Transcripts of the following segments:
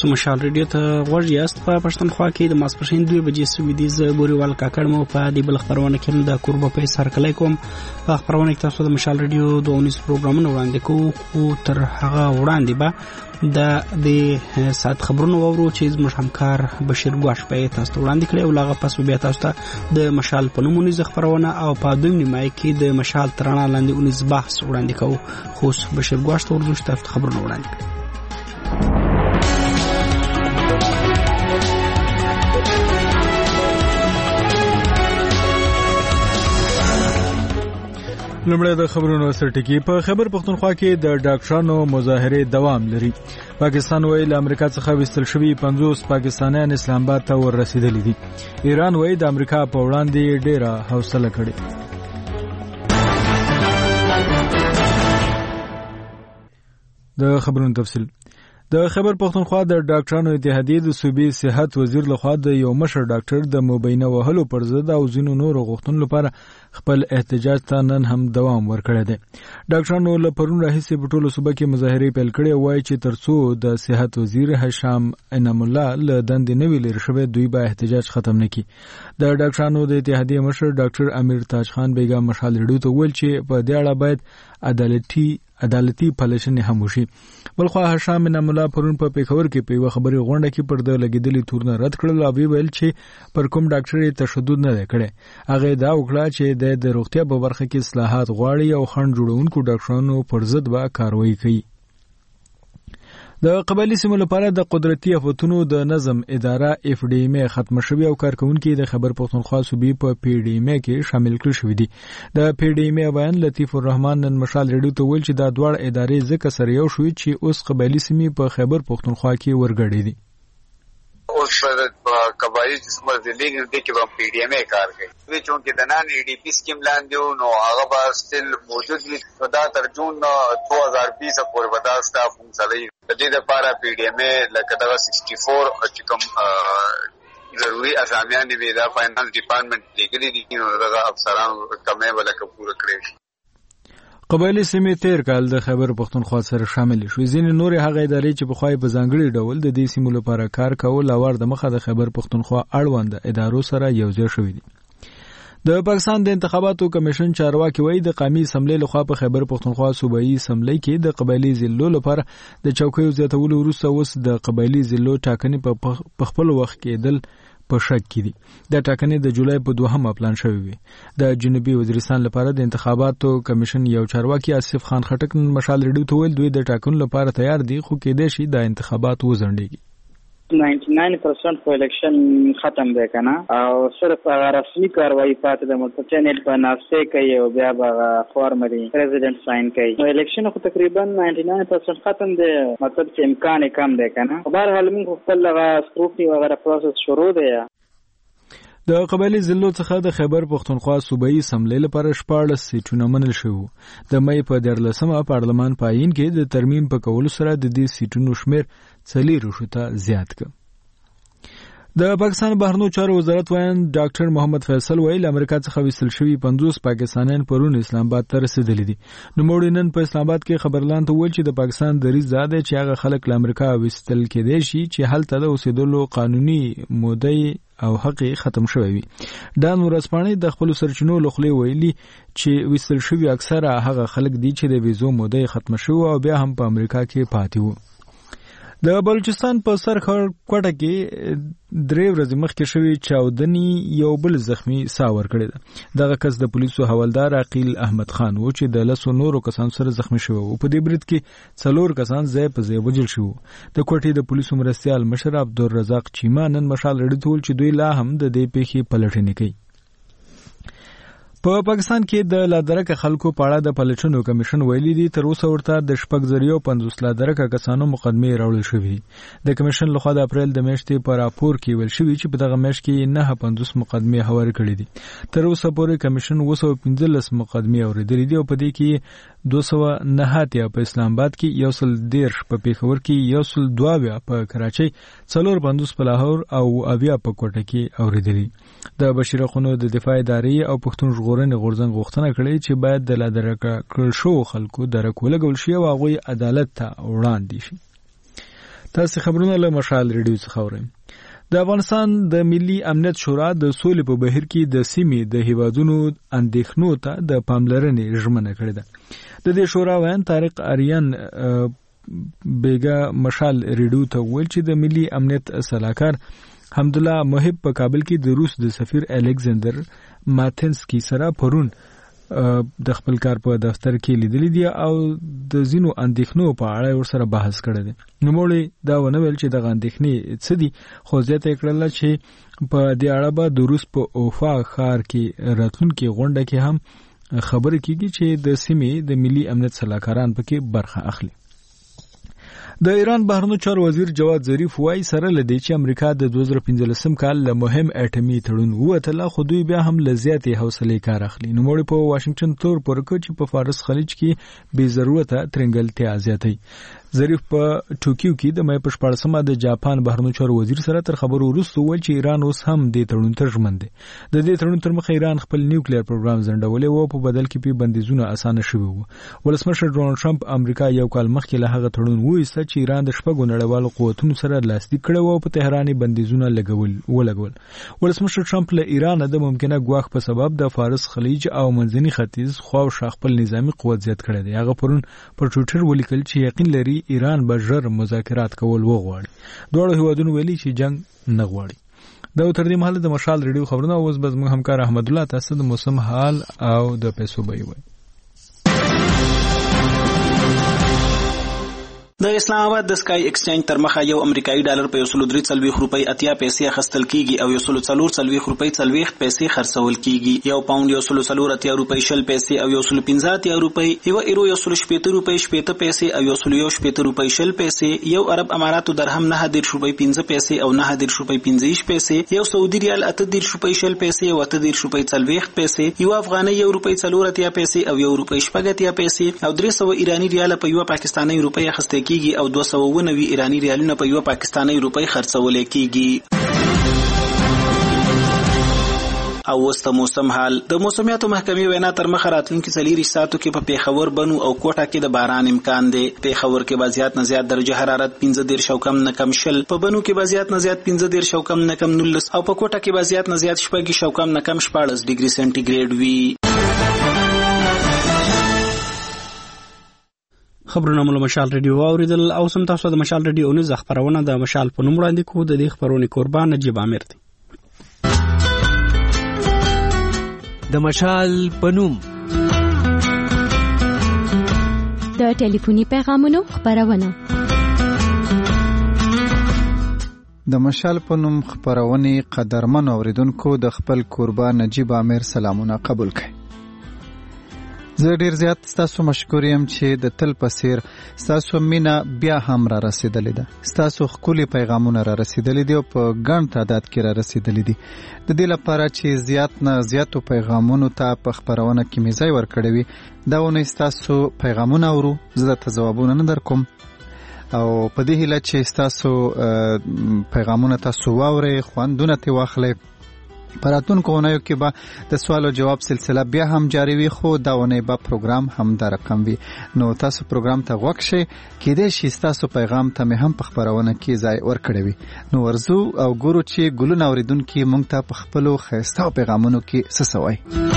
تاسو مشال ریډیو ته غوږ یاست. په پښتونخوا کې د ماسپښین 2 بجې سویدي ز بوريوال کاکړ مو په دې بل خبرونه کې د کوربه په سر کلی کوم. په خبرونه کې تاسو د مشال ریډیو 2 پروګرامونه وړاندې کوو، خو تر هغه وړاندې به د ساعت خبرونه وورو چې زموږ همکار بشیر ګواش په تاسو وړاندې کړي او لاغه پس بیا تاسو ته د مشال په نوم نيز خبرونه او په دویم نیمه کې د مشال ترانه لاندې اونیز بحث وړاندې کوو. خو بشیر ګواش ته ورځو تاسو خبرونه وړاندې کړي. لمړی د خبرونو سرټکی. په خیبر پختونخوا کې د ډاکټرانو مظاهره دوام لري. پاکستان وایي له امریکا څخه وستل شوي 50 پاکستانیان اسلام آباد ته ورسېدلي دي. ایران وایي د امریکا په وړاندې ډېره حوصله کړې. د خبرونو تفصیل. د خیبر پختونخوا د ډاکټرانو اتحادیې د صوبې صحت وزیر لخوا د یو مشر ډاکټر د مبینه وهلو پر ضد او ځینو نورو غوښتنو لپاره خپل احتجاج ته نن هم دوام ورکړی دی. ډاکټرانو له پرون راهیسې په ټولو صوبه کې مظاهرې پیل کړې او وایي چې ترڅو د صحت وزیر هشام انعام الله له دندې نه وي لرې شوی دوی به احتجاج ختم نه کړي. د ډاکټرانو د اتحادیې مشر ډاکټر امیر تاج خان بیګم مشال ریډیو ته وویل چې په دې اړه باید عدالتي پالیشنې هم وشي. بلخوا هشام انعام الله پرون په پیښور کې په یوه خبري غونډه کې پر د لګیدلي تورونه رد کړل او ویل چې پر کوم ډاکټر تشدد نه دی کړی. هغه دا وکړه چې د روغتیا په برخه کې اصلاحات غواړي او خنډ جوړونکو ډاکټرانو پر ضد به کاروایی کوي. د قبایلی سیمو لپاره د قدرتي آفتونو د نظم اداره FDMA ختم شوی او کارکونکو د خیبر پختونخوا صوبې په PDMA کې شامل کړي شوی دي. د PDMA بیان لطیف الرحمن نن مشال ریډیو ته ویل چې دا دوه ادارې ځکه سره یو شوی چې اوس قبایلی سیمې په خیبر پختونخوا کې ورګړې دي. اوس په قبایلی سیمو د لیګ د کې په PDMA کار کوي. وی چونکه د نن EDP سکیم لاندې نو هغه به ستل موجود وي. دا تر جون 2020 پورې به دا سټاف هم چلایي. د دې لپاره PDMA لکه دا 64 چې کوم ضروري اسامیان دی دا فاینانس ډپارټمنټ لیکلي دي نو دا افسرانو کمې ولکه پوره کړی. قبایلی سیمې تیر کال د خیبر پختونخوا سره شامل شوې. ځینې نورې هغه ادارې چې په خوای په ځانګړي ډول د دې سیمو لپاره کار کول لاور د مخه د خیبر پختونخوا اړوند ادارو سره یوځای شوې دي. د پاکستان د انتخاباتو کمیشن چارواکي وایي د قومي اسمبلی لخوا په خیبر پختونخوا صوبایي اسمبلی کې د قبایلی ضلعو لپاره د چوکیو زیاتولو وروسته اوس د قبایلی ضلعو ټاکنې په خپل وخت کې دل په شک کې دي. د ټاکنې د جولای په 2 پلان شوی وي. د جنوبي وزیرستان لپاره د انتخاباتو کمیشن یو چارواکي آصف خان خټک مشال ریډیو ته ویل دوی د ټاکنو لپاره تیار دي خو کېدای شي د انتخابات وځنډيږي. 99% خو الیکشن ختم دی کنه او صرف رسمي کاروایی پاتې د ملتچنل په نافسه کوي او بیا به فارملی پریزیدنت ساين کوي. نو الیکشن خو تقریبا 99% ختم دی، مطلب چې امکان کم دی کنه. په هر حال موږ خپل سکروټنی وغیرہ پروسس شروع دی. د قبایلی ضلعو څخه د خیبر پختونخوا صوبایي اسمبلی لپاره 14 سیټونه منل شوي. د مې په 14مه پارلمان پاین کې د ترمیم په کولو سره د دې سیټونو شمیر 40 ته زیات کړ. د پاکستان بهرنیو چارو وزارت وایي ډاکټر محمد فیصل ویل امریکا څخه وستل شوي 50 پاکستانیان پرون اسلام آباد ته رسیدلي دي. نو موږ نن په اسلام آباد کې خبرلاند ته ویل چې د پاکستان دریځ دا دی چې هغه خلک له امریکا وستل کېدای شي چې هلته د اوسېدلو قانوني مودې او حق ختم شوی وي. دا نورسپانې د خپل سرچینو لخوا ویلي چې وستل شوي اکثره هغه خلک دي چې د ویزو مودې ختم شوی او بیا هم په امریکا کې پاتې وو. د بلوچستان په سرخړ کوټه کې 3 ورځې مخکې شوی چاودنی یو بل زخمی ساور کړی ده. دغه کس د پولیسو حوالدار عقیل احمد خان و چې د 10 نورو کسانو سره زخمی شو او په دې برید کې 4 کسان ځای په ځای وژل شو. د کوټې د پولیسو مرستیال مشر عبدالرزاق چیما نن مشال ریډیو ته ویل چې دوی لا هم د دې پیښې پلټنې کوي. په پاکستان کې د لادرکه خلکو په اړه د پلټنو کمیشن ویلي دي تر اوسه ورته د 50 لادرکه کسانو مقدمه راوړل شوې. د کمیشن لخوا د اپریل د میاشتې په راپور کې ویل شوی چې په دغه میاشت کې 950 مقدمه هوار کړې دي. تر اوسه پورې کمیشن 215 مقدمه اوریدلې دي او په دې کې 209 په اسلام آباد کې 113 په پیښور کې 102 په کراچۍ 450 په لاهور او 80 په کوټه کې اوریدلې. د بشیر خونو د دفاع ادارې او پښتون ژغورنې غورځنګ غوښتنه کړې چې باید د لادرکه کړل شو خلکو درک ولګول شي او هغه عدالت ته وړاندې شي. تاسو خبرونه له مشال ریډیو څخه اورئ. د افغانستان د ملي امنیت شورا د سولې په بهیر کې د سیمې د هیوادونو اندېښنو ته د پاملرنې ژمنه کړې ده. د دې شورا ویان طارق اریان بیگا مشال ریډیو ته ویل چې د ملي امنیت صلاحکار حمدالله محب په کابل کې د روس د سفیر الکساندر ماتنسکی سره پرون د خپل کار په دفتر کې لیدلې دي او د زینو اندېښنو په اړه ورسره بحث کړی دی. نوموړي دا ونه ویل چې د اندېښنې څه دي، خو زیاته کړل چې په دې اړه به د روس په اوفا ښار کې راتلونکي غونډه کې هم خبرې کیږي چې د سیمې د ملي امنیت صلاحکاران پکې برخه اخلي. د ایران بهرنیو چارو وزیر جواد ظریف وایي سره لدی چې امریکا د 2015 کال له مهم اټومي تړون ووتله، خو دوی بیا هم لزیاتې حوصلې کار اخلي. نوموړي په واشنگټن تور پورکه چې په فارس خلیج کې بې ضرورته ترنګلتیا زیاتوي. ظریف په ټوکیو کې د مې په 14مه د جاپان بهرنیو چارو وزیر سره تر خبرو وروسته ویل چې ایران اوس هم د تړون ته ژمن دی. د دې تړون تر مخه ایران خپل نیوکلیر پروګرام ځنډولې و، په بدل کې په بندیزونه اسانه شوي وو. ولسمشر ډونالد ټرمپ امریکا یو کال مخکې له هغه تړون وایسته چې ایران د شپږو نړیوالو قوتونو سره لاسلیک کړی و او په تهران بندیزونه ولګول. ولسمشر ټرمپ له ایران د ممکنه ګواښ په سبب د فارس خلیج او منځني ختیځ خواوشا خپل نظامی قوت زیات کړی دی. هغه پرون پر ټویټر ولیکل چې یقین لري ایران به ژر مذاکرات کول وغواړي. دواړو هیوادونو ویلي چې جنگ نه غواړي. دا تر دې مهاله د مشال ریډیو خبرونه اوس به زموږ همکار احمد الله تاسو د موسم حال او د پیسو بیه وایي. د اسلام آباد د سکای ایکسچینج تر مخه یو امریکایي ډالر په 103 روپۍ 80 پیسې اخیستل کیږي او 104 روپۍ 40 پیسې خرڅول کیږي. یو پاوند 104 روپۍ 20 پیسې او 115 روپۍ، یو ایرو 118 روپۍ 80 پیسې او 118 روپۍ 20 پیسې، یو عرب اماراتو درهم 9 روپۍ 15 پیسې او 9 روپۍ 15 پیسې، یو سعودي ریال 8 روپۍ 20 پیسې او 8 روپۍ 40 پیسې، یو افغاني 1 روپۍ 4 پیسې او 1 روپۍ 80 پیسې او 300 ایرانی ریال په یو پاکستاني روپۍ اخیستل کیږي او 290 ایرانی ریالونه په یو پاکستاني روپۍ خرڅول کیږي. او وسته موسم حال. د موسمیاتو محکمې وینا تر مخه راتلونکي 4 ساعتو کې په پیښور، بنو او کوټه کې د باران امکان دی. پیښور کې به زیات نه زیات درجه حرارت 15 او کم نه کم 20، په بنو کې به زیات نه زیات 15 او کم نه کم 19 او په کوټه کې به زیات نه زیات 16 او کم نه کم 14 ډیګري سنټیګریډ وي. خبرونه مو مشال ریډیو اوریدل او سم تاسو د مشال ریډیو نه خبرونه د مشال په نوم وړاندې کوو. د دې خبرونه قربان نجیب امیر دی. د مشال په نوم د ټلیفوني پیغامونو خبرونه. د مشال په نوم خبرونه قدرمن اوریدونکو د خپل قربان نجیب امیر سلامونه قبول کړئ. زه ډیر زیات تاسو مشکور یم چې د تل پسیر تاسو مینا بیا هم را رسیدلې ده. تاسو خولي پیغامونه را رسیدلې دي او په ګڼ تعداد کې را رسیدلې دي. د دې لپاره چې زیات نه زیاتو پیغامونو ته په خبرونه کې میځای ورکړې وي، دا ونه تاسو پیغامونه اورو، زه ته ځوابونه نه درکوم او په دې هیله چې تاسو پیغامونه تاسو واورئ، خوندونه ته واخلئ. پراتونکو اونیو کې به د سوال او جواب سلسله بیا هم جاری وي، خو دا اونۍ به پروګرام هم دا رقم وي. نو تاسو پروګرام ته غوږ شئ، کېدای شي تاسو پیغام ته مې هم په خبرونه کې ځای ورکړی وي. نو ورځو او ګورو چې ګلونه اوریدونکي موږ ته په خپلو ښایسته پیغامونو کې څه سوای.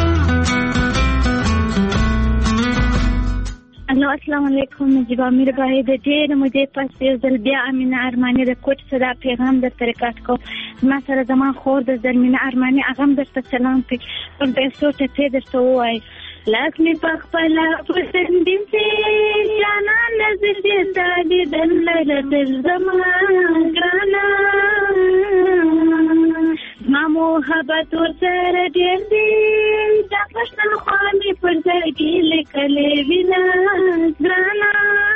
الو السلام علیکم. نجیب امیر بای د ډېر مودې پس یو ځل بیا امینه ارماني د کوټ صدا پیغام درته ریکارډ کوم. ما سره زما خور د زرمینه ارماني هغه هم درته سلام کوي. پر پیسو ټپې درته ووایي لاس مې په خپله پسندین سي جانان نظر دې تا دیدن لرل زما ګرانه ما محبت ورسره ډېر دی دا پښتونخوا مې پر ځای کې لیکلې وینا ګرانه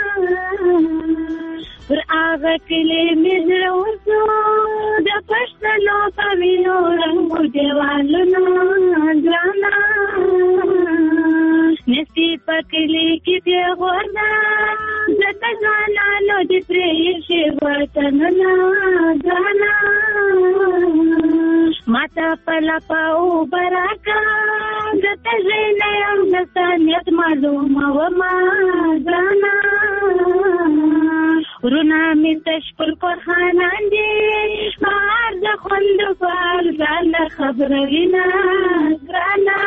پر هغه کلي مې زړه وسو د پښتنو په وینو رنګو دیوالونو ګرانه نسي په کلي کې دی غوړه ځکه ځوانانو دې پرېښي وطنونه ګرانه ماته په لپه اوبه راکړه زه ژوندی یم د ثانیت معلومه ومه ګرانه ورونه مې تش پل پرخانان دي بهار د خوند پال ځانه خبروینه ګرانه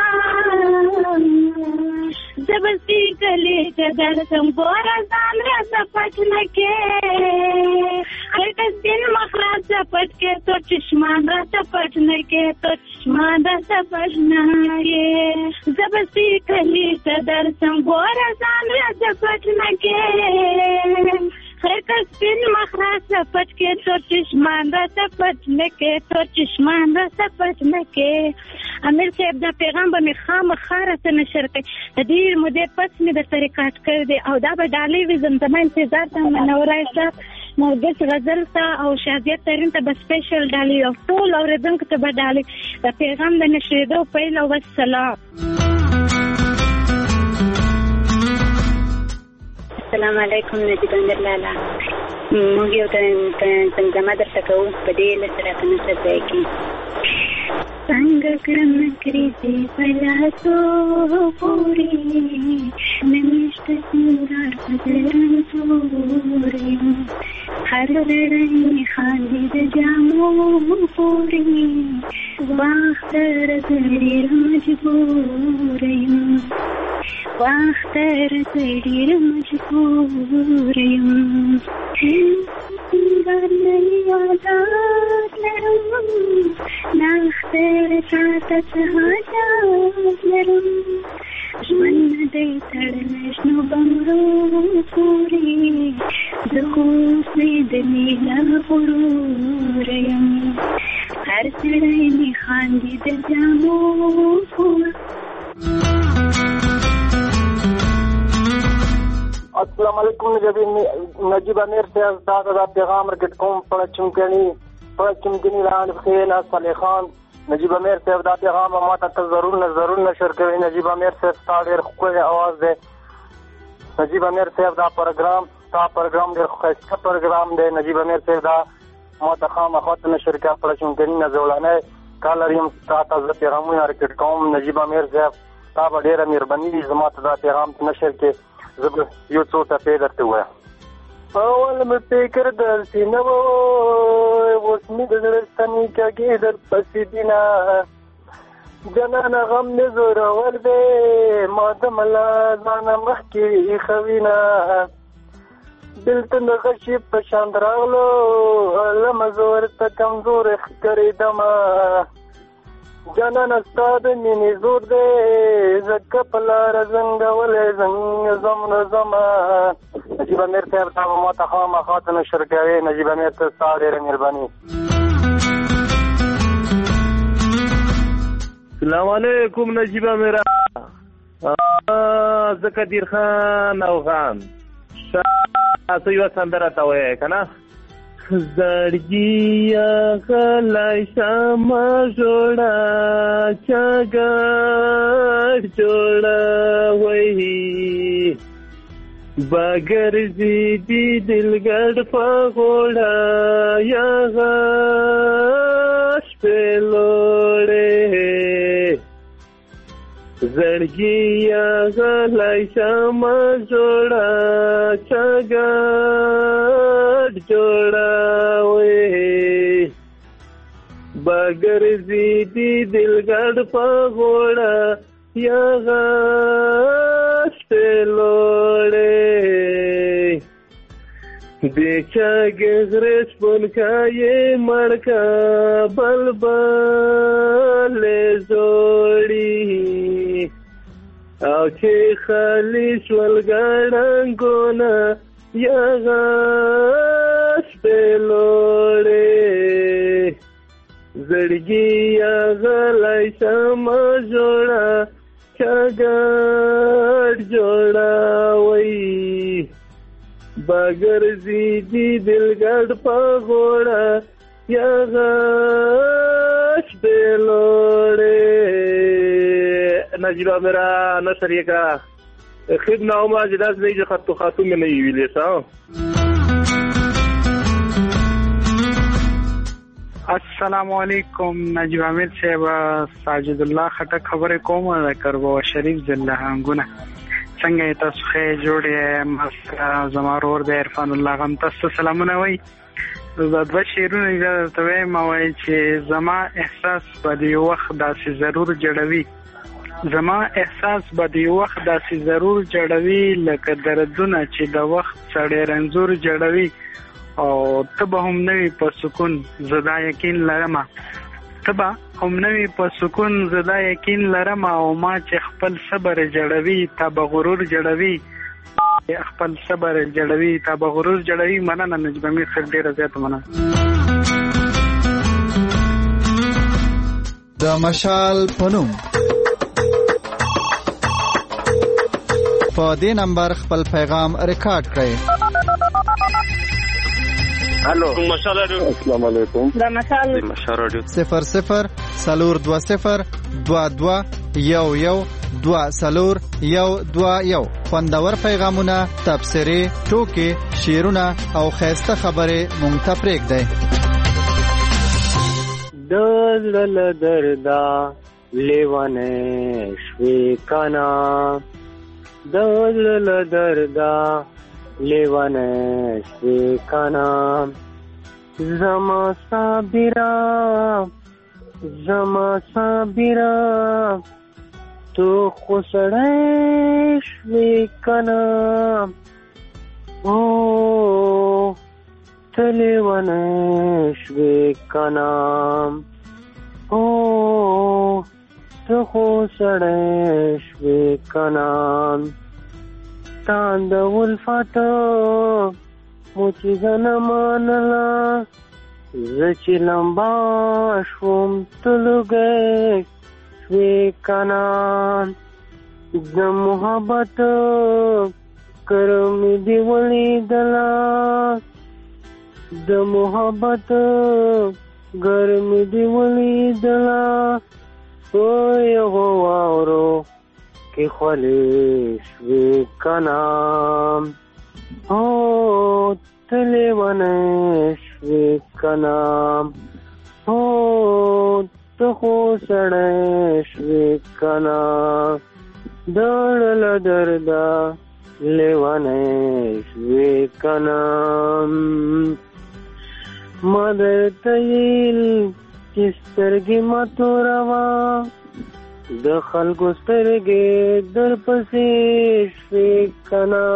زه به سیکلې که درسم ګوره ځان راته پټ نه کې خلکه سپین مخ راته پټ کې تور چشمان راته پټ نه کې تور چشمان راته پټ نه کې زه به سیکلې که درسم ګوره ځان راته پټ نه کې خلکه سپین مخ راته پټ کې تور چشمان راته پټ نه کې تور چشمان راته پټ نه کې امیر صاحب دا پیغام به مې خامخا راته نشر کړي د ډېر مودې پس مې درته ریکارډ کړی دی او دا به ډالۍ وي زمزمه انتظار ته منوره صاحب نرګس غزل ته او شادیه ترین ته به سپیشل ډالۍ او ټول اورېدونکو ته به ډالۍ د پیغام د نشرېدو پیل او والسلام. السلام علیکم نجیب امیر لالا موږ یو زمزمه درته کوو په دې لسه راته نصر ځای کې څنګه کړم کریزې په لاسو پورې نمیشته سینګار په زړه تورې هر رڼا یې خاندي د جامو پورې وخت راځي ډېر مجبور یم وخت راځي ډېر مجبور یم ګرنۍ عادات لرم ناختر چاته څه حاجات لرم ژوند نه دی تړلی شنو بنګړو پورې زه خو اوسېدلې له غرور یم هر سړی مې خاندي د جامو پورې. السلام علیکم نجیب امیر صاحب تاسو دا پیغام ورکړ کوم په چمکني ران خیل صالح خان نجیب امیر صاحب دا پیغام ما ته ضرور نشر کوي. نجیب امیر صاحب تاسو ډېر ښکلی اواز دی. نجیب امیر صاحب دا پروګرام ډېر ښایسته پروګرام دی. نجیب امیر صاحب دا ما ته خامخا نشر کوي په چمکني نه زولانی کالر یم تاسو زه پیغامونه ورکړ کوم. نجیب امیر صاحب تا به ډېره مهرباني وي زما ته دا پیغام نشر کړي. زه به یو څو ټپې درته ووایم. اول مې فکر داسې نه و اوس مې د زړه ستنې کږې درپسې دینه جانانه غم مې زورور دی ما د ملا ځانه مخکې ایښوینه بېلتون د غشي په شان راغلو لمه زه ورته کمزوری ښکارېدمه جانانه ستا د مینې زور دی ځکه په لاره زنګولی زمه نجیب امیر صاحب تا به ما ته خامخا ته نشر کوې. نجیب امیر صاحب ستا ډېره مهرباني. السلام علیکم نجیب امیر زه قدیر خان او خان تاسو یوه سندره ته وایئ که نه زړګي غلی شمه جوړه چګړ جوړوي بګرځي دي دلګړ په غوړه یا غش په لوړې زړګي غلی شمه جوړه چګړ جوړوي بګرځي دي دلګړ په غوړه یا غش په لوړې د چګې غرې شپونکایې مړکه بلبلې زوړي او چې خالي شول ګړنګونه یا غش په لوړې زړګي یا غلی شمه جوړه چګړ جوړوي بګرځي دي دلګړ په غوړه یا غش په لوړې. نجیب امیر نشر یې کړه خید نامه چې داسې دی چې خط و خاتون مې نه وي ویلې ښه. السلام علیکم نجیب امیر صاحب ساجد الله خټک خبرې کوم د کربو شریف ضلع هنګونه څنګه تاسو ښه جوړ یې؟ ما زما ورور دی عرفان الله غم تاسو سلامونه وایي. دا دوه شعرونه یې درته وایم وایي چې زما احساس به د یو وخت داسې ضرور جوړوي، زما احساس به د یو وخت داسې ضرور جوړوي لکه دردونه چې د وخت سړی رنځور جوړوي، او ته به هم نوي په سکون زه دا یقین لرم، ته به هم نوي په سکون زه دا یقین لرم، او ما چې خپل صبر جوړوي تا به غرور جوړوي، خپل صبر جوړوي تا به غرور جوړوي. مننه نجیب امیر صاحب، ډېره زیاته مننه. د مشال پنوم په دې نمبر خپل پیغام ریکارډ کړئ. الو مشال رادیو، السلام علیکم. د مشال رادیو 00 420 22 11 2 خوندور پیغامونه، تبصرې، ټوکې، شعرونه او خیسته خبرې مونږ ته پرېږدئ. د زړه دردا لیوانې شوې کانا، د زړه دردا لیوانې شوې کانا، زما صابرا تو خو سړی شوې کانا، او ته لیوانې شوې کانا، او ته خو سړی شوې کانا، تان د ولفت مو چې زنه منله، زه چې لمبا شوم ته لوګی شوې کانا، د محبت کرم دی ولیدله، د محبت ګرم دی ولیدله، په یغو واورو کې خولې شوې کانا، او ته لیوانې شوې کانا، او ته خو سړی شوې کانا، د زړه دردا لیوانې شوې کانا. ما درته ویل چې سترګې مه توروه، د خلکو سترګې درپسې شوې کانا،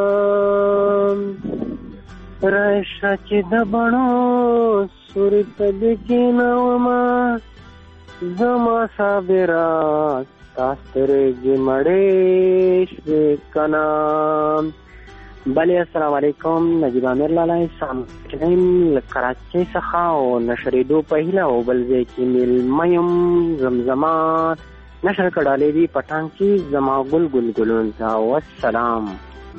راشه چې د بڼو سوري ته دې کښېنومه، زما صابره ستا سترګې مړې شوې کانا. بله السلام علیکم، نجیب امیر لالی سامعین له کراچۍ څخه او نشرېدو په هیله او بل ځای کې میلمه یم. زمزمه نشر کړالی دي په ټانک کې زما ګل ګل ګلون ته. والسلام.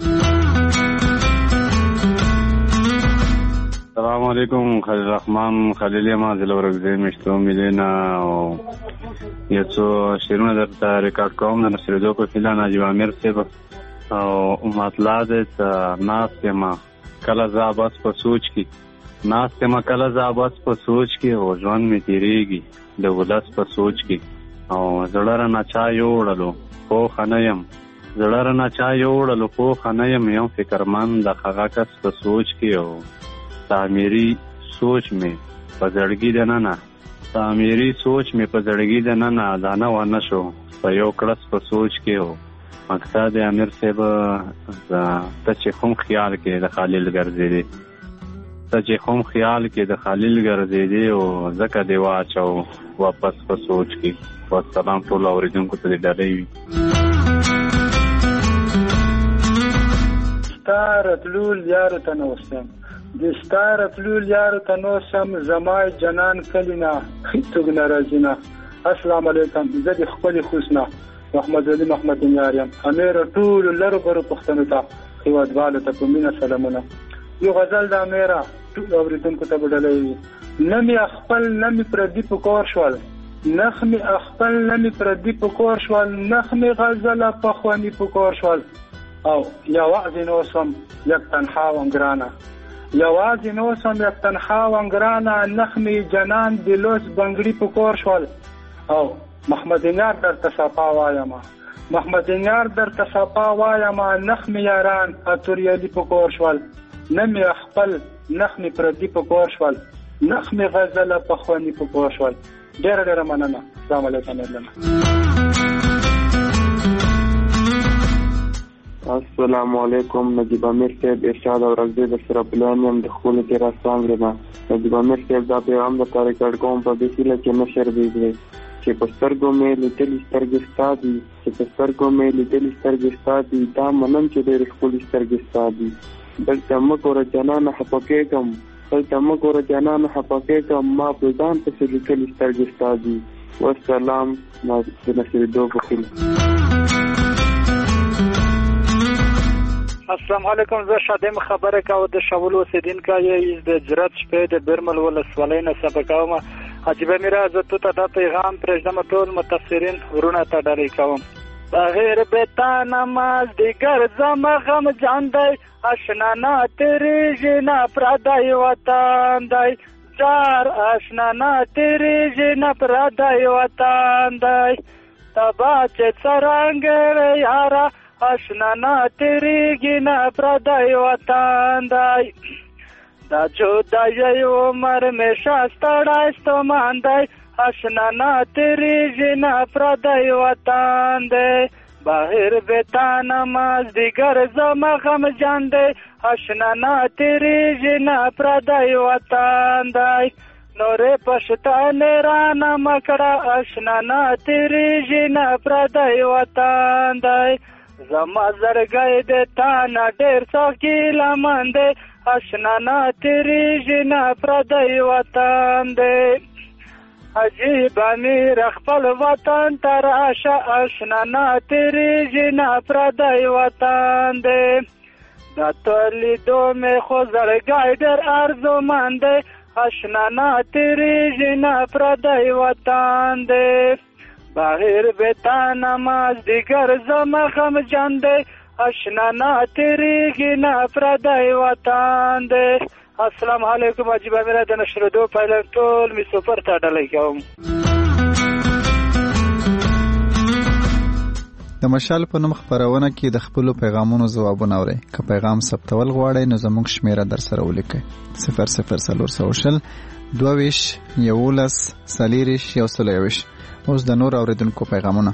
السلام علیکم. خلیل رحمان خلیلی ما دلورګزی مشتو میلینا او یو څو شعرونه درته ریکارډ کوم د نشرېدو په هیله. نجیب امیر صاحب او مطلع دې ناست یم کله زه بس په سوچ کې، ناست یم کله زه بس په سوچ کې، او ژوند مې تېرېږي د ولس په سوچ کې، او زړه رانه چا یوړلو پوخه نه یم، زړه رانه چا یوړلو پوخه نه یم، یم فکرمند د هغه کس په سوچ کې، او تعمیري سوچ مې په زړګي دننه، تعمیري سوچ مې په زړګي دننه دانه ونه شو په یو کړس په سوچ کې. او مقصد امیر صاحب ته چې کوم خیال کې د خلیل ګرځېدې، ته چې کوم خیال کې د خلیل ګرځېدې، او ځکه دې واچو واپس په سوچ کې. والسلام ټول اورېدونکو ته دې ډالۍ وي. ستا راتلول یارو ته نوسم، د ستا راتلول یارو ته نوسم، زمای جنان کلینا هیڅوک ناراضي نه. السلام علیکم. زه د خپلې خوسنه محمد علي محمد یاریم امیر ټول لرو برو پښتنو ته هیوادوالو ته په مینه سلامونه. یو غزل د امیره ټول اورېدونکو ته بدلوي. نمی خپل نمی پردي په کور شول، نخمي خپل نمی پردي په کور شول، نخمي غزل په خواني په کور شول، او یوازې نو سم یک تنها وانګرانه، یوازې نو سم یک تنها وانګرانه، نخمي جنان د لوس بنگړي په کور شول، او محمد نار در ته صفا وایم، محمد یار درته صفا وایم نخ مې یاران اتوریالي په کور شول نه مې خپل نخ مې پردي په کور شول نخ مې غزله پخواني په کور شول. ډېره مننه. السلام علیکم. السلام علیکم. نجیب امیر صاحب ارشاد او رغبه د سره پلانیم د خپل کې راستانګره ده. نجیب امیر صاحب دا پیغام د تاریخ کوم په دې کې نشر دی چې په سترګو مې لیدلې سترګې ستا دي چې په سترګو مې لیدلې سترګې ستا دي دا منم چې ډېرې ښکلې سترګې ستا دي. دلته مه ګوره جانانه خفه کېږم دلته مه ګوره جانانه خفه کېږم ما په ځان پسې لیکلې سترګې ستا دي. والسلام د نصیرېدو په خیل. السلام علیکم. زه شادم خبره کوم د شاول اوسیدونکی د جرات شپې د برمل ولسوالۍ نه سبا کوم. عجیبه میرا زه ته دا پیغام پرېږدم ټول متاثرین ورونه ته ډالۍ کوم. بغیر بتا نماز دیگر زما غم جان دی آشنا نه تیریږي نه پردی وطن دی جار آشنا نه تیریږي نه پردی وطن دی تبا چې څرنګه یاره آشنا نه تیریږي نه پردی وطن دی دا جدای عمر میں شاستړای ستومان دی آشنا نه تیریږي نه پردی وطن دی بهر بیتا نماز دیگر زما غم جان دی آشنا نه تیریږي نه پردی وطن دی نورې پښتانه رانه مکړه آشنا نه تیریږي نه پردی وطن دی زما زړګی د تا نه ډېر سخي لمن دی آشنا نه تیریږي نه پردی وطن دی عجیبه میر خپل وطن ته راشه آشنا نه تیریږي نه پردی وطن دی دا تولیدو مې خو زړګی ډېر ارزومند دی آشنا نه تیریږي نه پردی وطن دی بغیر بیتا نماز دیگر زما غم جان دی آشنا نه تیریږي نه پردی وطن دی. السلام علیکم. عجیب امیر د نشریدو پایله ټول می سفر ته ډالۍ کوم. د مشال په نوم خبرونه کې د خپل پیغامونو ځوابونه اورئ. که پیغام ثبتول غواړئ نو زموږ شمیره در سره ولیکئ 0040 22 11 40 اوس د نور اوریدونکو پیغامونه.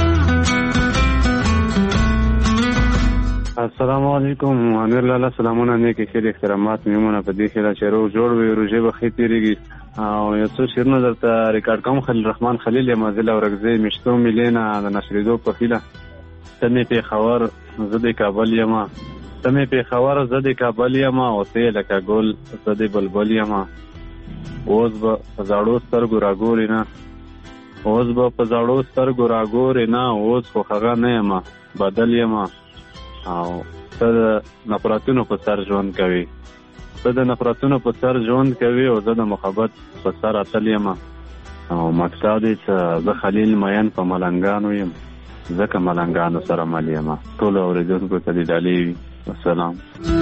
السلام علیکم. امیر لاله سلامونه نیکی خیر احترامات میمونه په دې خیره چې روز جوړ وي روزه به خې تیریږي او یو څو شیرونه درته ریکارډ کوم. خلیل رحمان خلیل مازل او رغزه مشتو ملینا د نشریدو په خیله تمه په خبر زده کابل یما تمه په خبر زده کابل یما او ته لکه ګل زده بلبل یما اوس به زاړو سترګو راګوري نه اوس به په زاړو سترګو راګوري نه اوس خو هغه نه یم بدل یم او ته د نفرتونو په سر ژوند کوي ته د نفرتونو په سر ژوند کوي او زه د محبت په سر اتل یم او مقصد یې چې زه خلیل مین په ملنګانو یم ځکه ملنګانو سره مل یم. ټول اورېدونکو ته دې ډالۍ وي. السلام.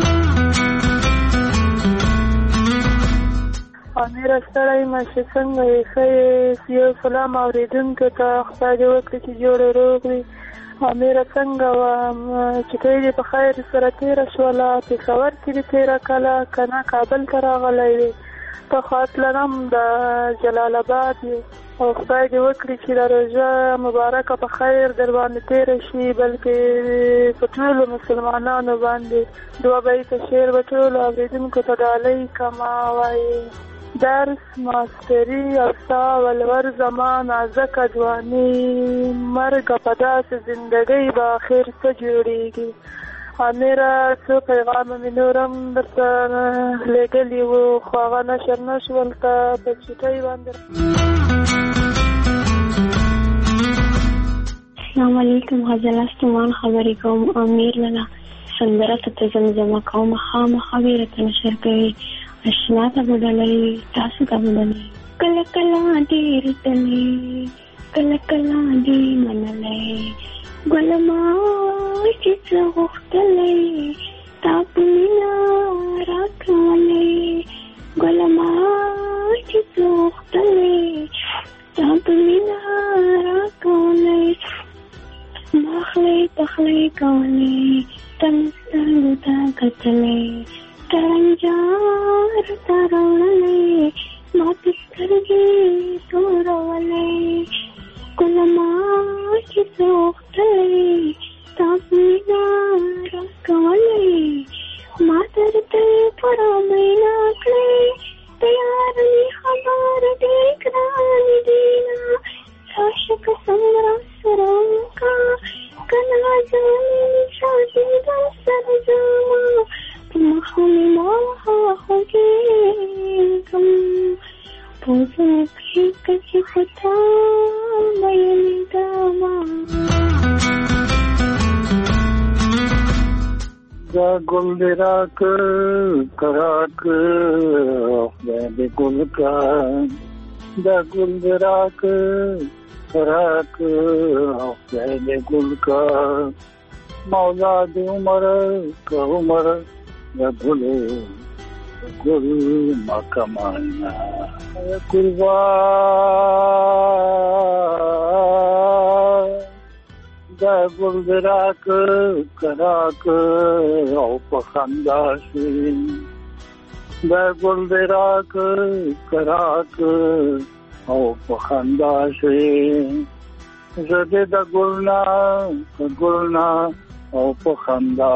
امیر ستړی مشه څنګه یې ښه یو سلام اورېدونکو ته خدای دې وکړي چې جوړ روغ وي. امیر څنګه وه چې ته یې په خیر سره تېره شوله پېښور کې دې تېره کله که نه کابل ته راغلی وې ته خو اصلنم د جلال آباد یې او خدای دې وکړي چې دا روژه مبارکه په خیر در باندې تېره شي بلکې په ټولو مسلمانانو باندې دوه بیته شعر به ټولو اورېدونکو ته ډالۍ کما وایي درس ماستری او ستا ولور زما نازکه ځواني مرګ په داسې زندګۍ به آخر څه جوړېږي. امیره څو پیغام مې نورم درته لېږلي وو خو هغه نشر نه شول ته په چټۍ باندې. السلام علیکم. غزل استمان خبرې کوم. امیر لاله سندره ته زمزمه کوم خامخا ویره ته نشر کوي اشنا ته بدلې تاسو ته بدلې کله کله ډېر تلې کله کله دې منلې ګلما چې څه غوښتلې تا په مینا راکولې ګلما چې څه غوښتلې تا په مینا راکولې مخلي تخلي کولې تمثالو تا کتلې ترنجار ترولې ما پسترګې تورولې کلما چې سوختلې تاسو نه راکولې ما درته پر مینا کړې تیار می خبر دې ګران دینا عاشق سمرا سرونکا کنا زمین شادی دا سرزاما مخمی ماها خوگیگم بوزو کی کسی خدا بیل داما دا گل دراک کراک بے گل کا دا گل دراک کراک بے گل کا مولا دی عمر کا عمر یا بھولے گل مکمانا قربان دا گل دراک کراک او پخندا شي دا گل دراک کراک او پخندا شي زده دا گلنا او پخندا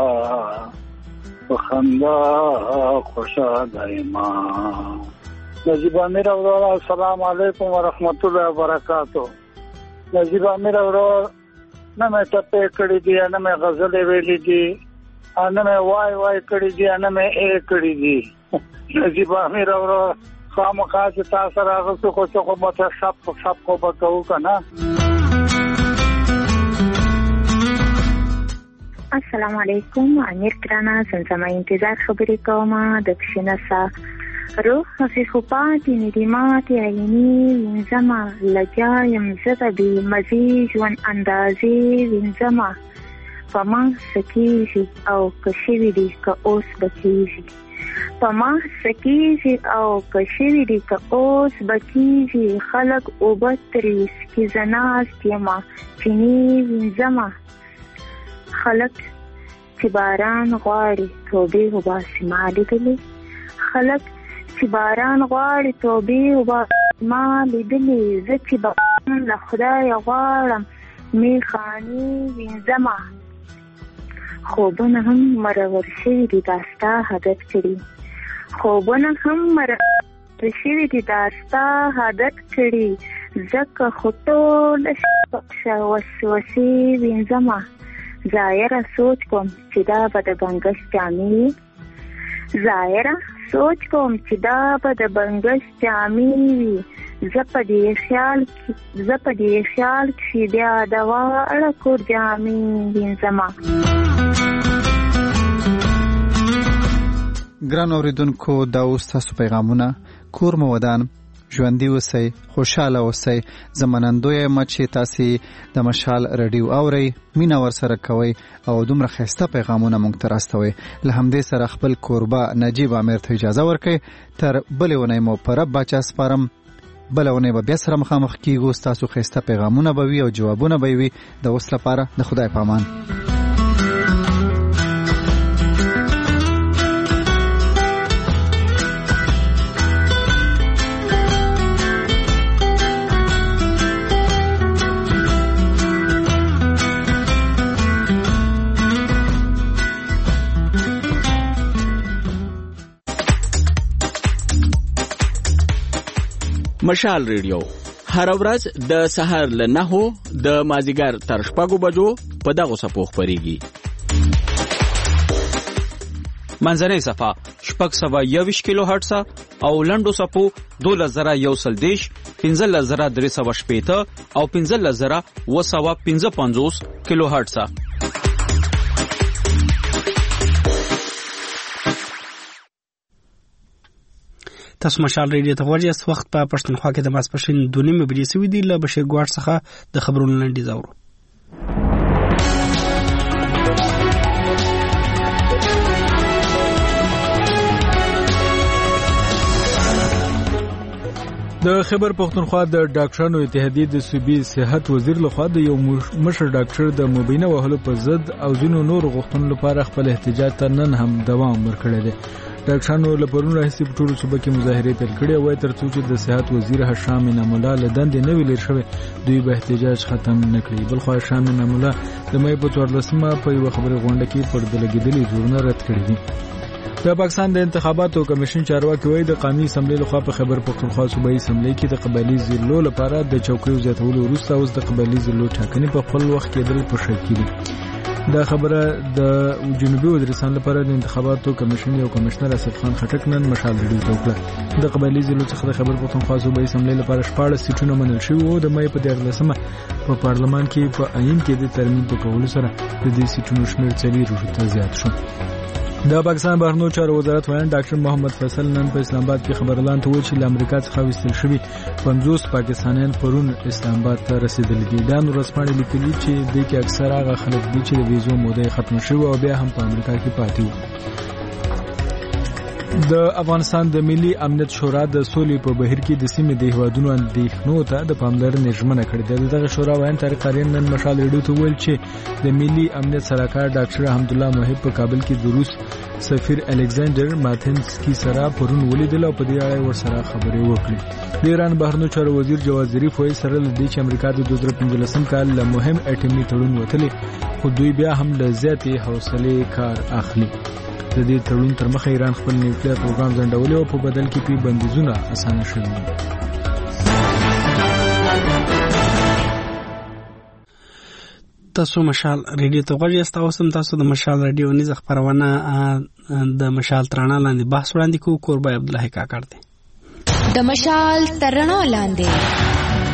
خوشاله ما نجیب امیر اورا السلام علیکم ورحمت الله وبرکاتہ نجیب امیر اورا نه مې ټپې کړې دي نه مې غزلې ویلې دي نه مې وای کړې دي نه مې کړې دي نجیب امیر اورا خامخا چې تاسو راغلو خو څه خو مته شپ کو بتاو کنه. السلام علیکم امیر کرانا زمزمه انتظار خبرې کوم د کښینسا روح خفیفات ندیمات عینی وینزما لجایم زدبی مزی ژوند اندازی وینزما پما سکیږي او کشوی دی که اوس بکیږي پما سکیږي او کشوی دی که اوس بکیږي خلق اوبتری سکی زناست یما چینی وینزما خلق چې باران غواړي توبې وباسي ما لیدلې خلق چې باران غواړي توبې وباسي ما لیدلې زه چې باران له خدایه غواړم میخانې وینځمه خوبونه هم مرور شوي دي دا ستا عادت کړي خوبونه هم مرور شوي دي دا ستا عادت کړي ځکه خو ټوله شپه وسوسې وینځمه ظاهره سوچ کوم چې دا به د بنګش جامې ظاهره سوچ کوم چې دا به د بنګش جامې وي زه په دې خیال کې بیا د واړه کور جامې وینځمه. ګران اوریدونکو دا اوس تاسو پیغامونه کور مو ودان ژوندي اوسئ خوشاله اوسئ زمنندو یم چې تاسو د مشال رادیو اورئ مینا ورسره کوئ او دومره ښایسته پیغامونه مونږ ته راستوئ له همدې سره خپل کوربه نجیب امیر ته اجازه ورکړئ تر بلې اونۍ مو په رب باچا سپارم بله اونۍ به بیا سره مخامخ کیږو ستاسو ښایسته پیغامونه به وي او جوابونه به وي د اوس لپاره د خدای په امان. مشال ریډیو هر ورځ د سحر له 9 د مازیګر تر 6 بجو په دغه صفو خبريږي. منځنۍ صفه 621 کیلو هرتز او لنډو صفو 2110 15380 او 15255 کیلو هرتز. تاسو مشال ریډیو ته ورجه وخت په پښتونخوا کې د ماسپښین 2:30 بجې سوي دی له بشیر ګواړ څخه د خبرونو لنډیز اورو. د خیبر پختونخوا د ډاکټرانو اتحادیې د صوبې صحت وزیر لخوا د یو مشر ډاکټر د مبینه وهلو په ضد او ځینو نورو غوښتنو لپاره خپل احتجاج ته نن هم دوام ورکړی دی. ډاکټرانو له پرون راهیسې په ټولو صوبه کې مظاهرې پیل کړې وای تر څو چې د صحت وزیر هشام انعام الله له دندې نه وي لېر شوی دوی به احتجاج ختم نه کړي. بلخوا هشام انعام الله د مې په 14مه په یوه خبري غونډه کې پر د لګېدلي زورونه رد کړي دي. د پاکستان د انتخاباتو کمیشن چارواکي وایي د قومي اسمبلی لخوا په خیبر پختونخوا صوبایي اسمبلی کې د قبایلي ضلعو لپاره د چوکیو زیاتولو وروسته اوس د قبایلي ضلعو ټاکنې په خپل وخت کېدل په شک کې دي. دا خبره د جنوبي وزیرستان لپاره د انتخاباتو کمیشن یو کمشنر اسد خان خټک نن مشال ریډیو ته وکړه. د قبایلي ضلعو څخه د خیبر پختونخوا صوبایي اسمبلی لپاره 14 سیټونه منل شوي وو. د مې په 14مه په پارلمان کې په عین کې د ترمیم په کولو سره د دې سیټونو شمېر 4 ته زیات شو. د پاکستان بهرنیو چارو وزارت وایي ډاکټر محمد فیصل نن په اسلام آباد کې خبر اعلان ته وویل چې له امریکا څخه وستل شوي 50 پاکستانیان پرون اسلام آباد ته رسیدلي دي. دا نور رسمانې لیکلي چې د کې اکثر هغه خلک دي چې د ویزو موده ختم شوه او بیا هم په امریکا کې پاتې وو. د افغانستان د ملي امنیت شورا د سولې په بهیر کې د سیمې د هیوادونو اندېښنو ته د پاملرنې ژمنه کړې ده. دغه شورا وایي طارق قاریان نن مشال ریډیو ته ویل چې د ملي امنیت سلاکار ډاکټر حمدالله محب په کابل کې د روس سفیر الکساندر ماتنسکی سره پرون ولیدل او په دې اړه ورسره خبرې وکړې. د ایران بهرنیو چارو وزیر جواد ظریف وایي سره له دې چې امریکا د 2015 کال له مهم اټومي تړون وتلی خو دوی بیا هم له زیاتې حوصلې کار اخلي. د دې تړون تر مخه ایران خپل نیوکلیر پروګرام ځنډولی او په بدل کې پرې بندیزونه اسانه شوي دي. تاسو مشال ریډیو ته غوږ یاست. اوس هم تاسو د مشال ریډیو نیز خبرونه د مشال ترانه لاندې بحث وړاندې کوو. کوربه عبدالله کاکړ دی. د مشال ترانه لاندې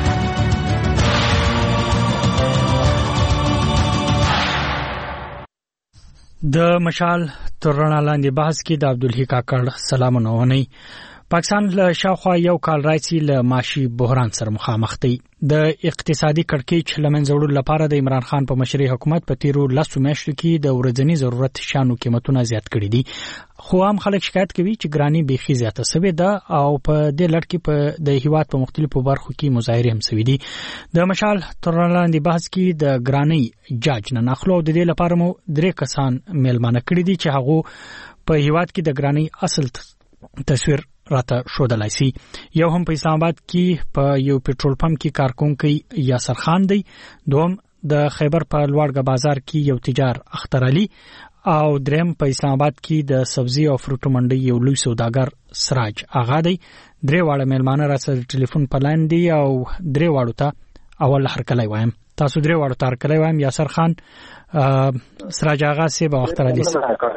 د مشال ترانه لاندې بحث کې د عبدالله کاکړ سلامونه ونی. پاکستان له شاوخوا یو کال راځي له معاشي بحران سره مخامخ دی. د اقتصادي کړکېچ له منځه وړلو لپاره د عمران خان په مشرۍ حکومت په تیرو 10 میاشتو کې د ورځني ضرورت شیانو قیمتونه زیات کړي دي. خو هم خلک شکایت کوي چې ګرانی بیخي زیاته شوې ده او په دې لړ کې په د هیواد په مختلفو برخو کې مظاهرې هم شوې دي. د مشال ترانه لاندې بحث کې د ګرانی جاج نه نخلو د دې لپاره مو 3 کسان میلمانه کړي دي چې هغه په هیواد کې د ګرانی اصل تصویر راته شودلای سي. یو هم په اسلام آباد کې په یو پېټرول پمپ کې کارکونکي یاسر خان دی. دوم د خیبر په لوړګه بازار کې یو تجار اختر علي او دریم په اسلام آباد کې د سبزی او فروټو منډي یو لوی سوداګر سراج اغا دی. درې واړه میلمانه را سره ټلیفون په لاین دی او درې واړو ته اول هرکلی وایم. تاسو درې واړو ته هرکلی وایم. یاسر خان، سراج اغا سی به اختر علي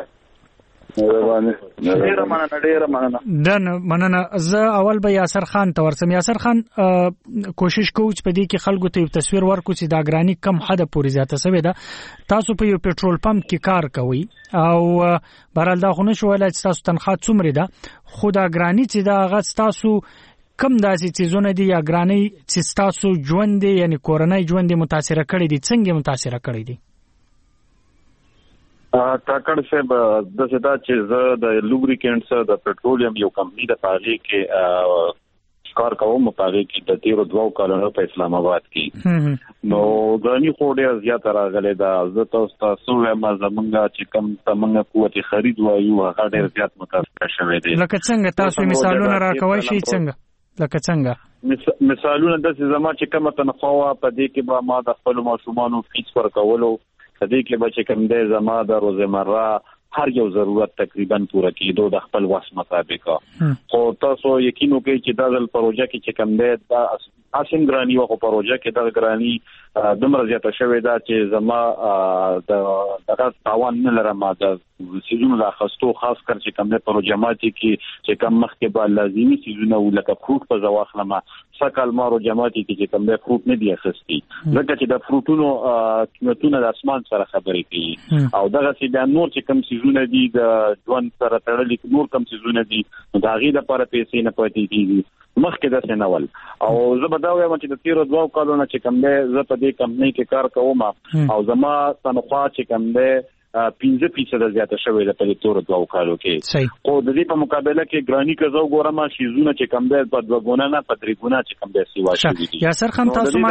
ډیره مننه. زه اول به یاسر خان ته ورسم. یاسر خان، کوشش کوو چې په دې کې خلکو ته یو تصویر ورکړو چې دا ګرانی کم حد پورې زیاته شوې ده. تاسو په یو پېټرول پمپ کې کار کوئ او بهرحال دا خو نشو ویلای چې تاسو تنخواه څومره ده، خو دا ګرانی چې دا هغه تاسو کم داسې څیزونه دي یا ګرانی چې تاسو ژوند دی یعنی کورنۍ ژوند متاثر کړی دي، څنګه متاثر کړی دي؟ کاکړ صاحب د زدا چې زه د لوبریکینټس د پټرولیم یو کمپنی د پاغي کې کار کوم. پاغي کې د 13 کالونو په اسلام آباد کې نو غني خو ډیر زیات راغلي دا. زه تاسو هم زمونږه چې کم تمنګ قوت خرید وایو هغه ډیر زیات متاثر شوی دی. لکه څنګه تاسو مثالونه راکوي شي؟ څنګه لکه څنګه مثالونه د زما چې کومه تنخواه په دې کې به ما د خپل ماشومانو فیس ورکولو، په دې کې به چې کوم دی زما د روزمره هر یو ضرورت تقریبا پوره کېدو د خپل وس مطابق. خو تاسو یقین وکړئ چې دا د پروژه کې چې کوم دی دا اسیم ګرانی او پروژه کې د ګرانی دومره زیاته شوې ده چې زما دغه تاوان نه لرم. د سيزونو د اخستو خاص کر چې کوم دی پروژه ماتي کې چې کوم مخکې به لازمي سيزونه ولکه فروټ په ځواخلمه سکل مارو جماعتي کې چې کوم دی فروټ نه دی اخستي، ځکه چې د فروټونو قیمتونه د اسمان سره خبرې کوي او دغه چې د نور چې کوم سيزونه دي د ژوند سره تړلي نور کوم سيزونه دي دا غي د لپاره پیسې نه پاتې کیږي. مخکې د سنول او زه به دا وایم چې د 13 کالونو چې کوم دی زه په دې کمپنۍ کې کار کوم او زما تنخواه چې کوم دی 15% زیاته شوې ده په تور دوه کالو کې. خو د دې په مقابله کې ګرانی کزو ګورم شیزونه چې کم ده په 2 ګونه نه په 3 ګونه چې کم ده سیوا شوې دي. یاسر خان تاسو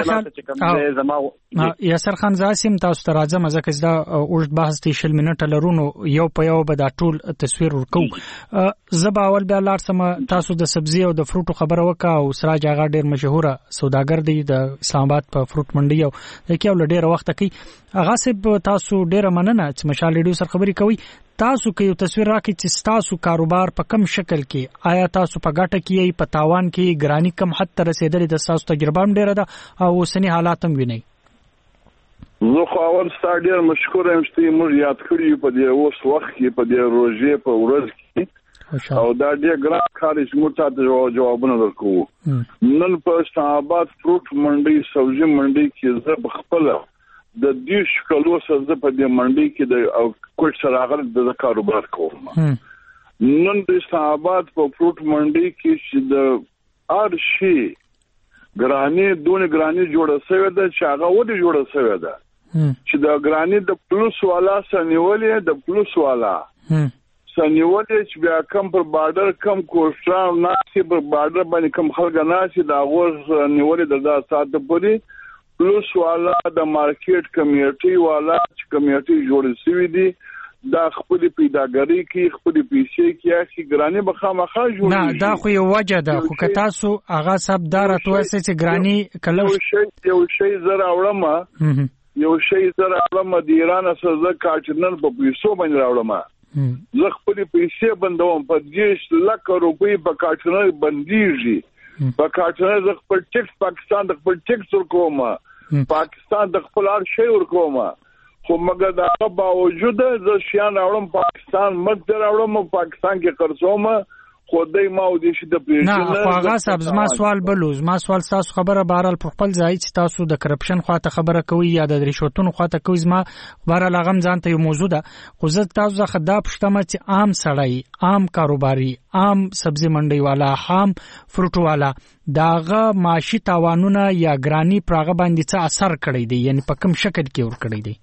ما یاسر خان زاسم تاسو ته راځم ځکه چې دا اوږد بحث دی 20 منټه لرونو یو په یو به دا ټول تصویر ورکو. زبا اول بیا لاړ سم تاسو د سبزی او د فروټو خبره وکا او سراج هغه ډیر مشهور سوداګر دی د اسلام آباد په فروټ منډي او کې ول ډیر وخت کوي. هغه سب تاسو ډیر مننه چې مشال ریډیو سره خبري کوي. تاسو کې یو تصویر راکړي چې تاسو کاروبار په کم شکل کې آیا تاسو په ګټه کې په تاوان کې ګرانی کم حد ته رسیدلې د تاسو تجربه هم ډیره ده او اوسنی حالات هم ویني. زه خو اول ستاسو مشکور یم چې موږ یاد کړی په دې اوس وخت کې په دې روزې په ورځ کې او دا ډېر ګران کار چې موږ ته جوابونه ورکوو. نن په اسلام آباد فروټ منډي سبزي منډي کې زه خپل د دې شکلو سره په دې منډي کې د کوټ سره غل د کاروبار کوم. نن د اسلام آباد په فروټ منډي کې چې د هر شي ګرانی دونه ګرانی جوړه شوې ده چې هغه ودی جوړه شوې ده چې د ګرانی د پلوس والا سنیولې د پلوس والا سنیولې چې بیا کم پر بارډر کم کوستران ناسي پر بارډر باندې کم خلک ناسي دا غوړ نیولې د ساعت پورې پلوس والا د مارکیټ کمیټي والا چې کمیټي جوړ شوی دي دا خپل پیداګری کې خپل پیسې کې اخی ګرانی بخامخه جوړ نه دا خو یو وجه ده خو که تاسو هغه سب دار توسه چې ګرانی کلو یو شی زره اورم یو شی زره اورم د ایران سره کاچنل په پیسو باندې راوړم زه خپل پیسې بندوم په 10 لک روپۍ په کاچنل بنديږي په کاچنل زه خپل ټیکس پاکستان د خپل ټیکس ورکوم پاکستان د خپل هر شی ورکوم خو مګر دا باوجود زه شیان راوړم پاکستان مت راوړم پاکستان کې قرضوم خدای ما او دې شي د پیژنه نه خو هغه سبز ما سوال بلوز ما سوال تاسو خبره بهرال په خپل ځای چې تاسو د کرپشن خواته خبره کوي یا د رشوتونو خواته کوي ما بهرال هغه ځان ته یو موضوع ده خو زه تاسو خدا پښتمه چې عام سړی عام کاروباري عام سبزی منډي والا عام فروټ والا داغه معاشي تاوانونه یا ګرانی پراغه باندې څه اثر کړی دی یعنی په کوم شکل کې ور کړی دی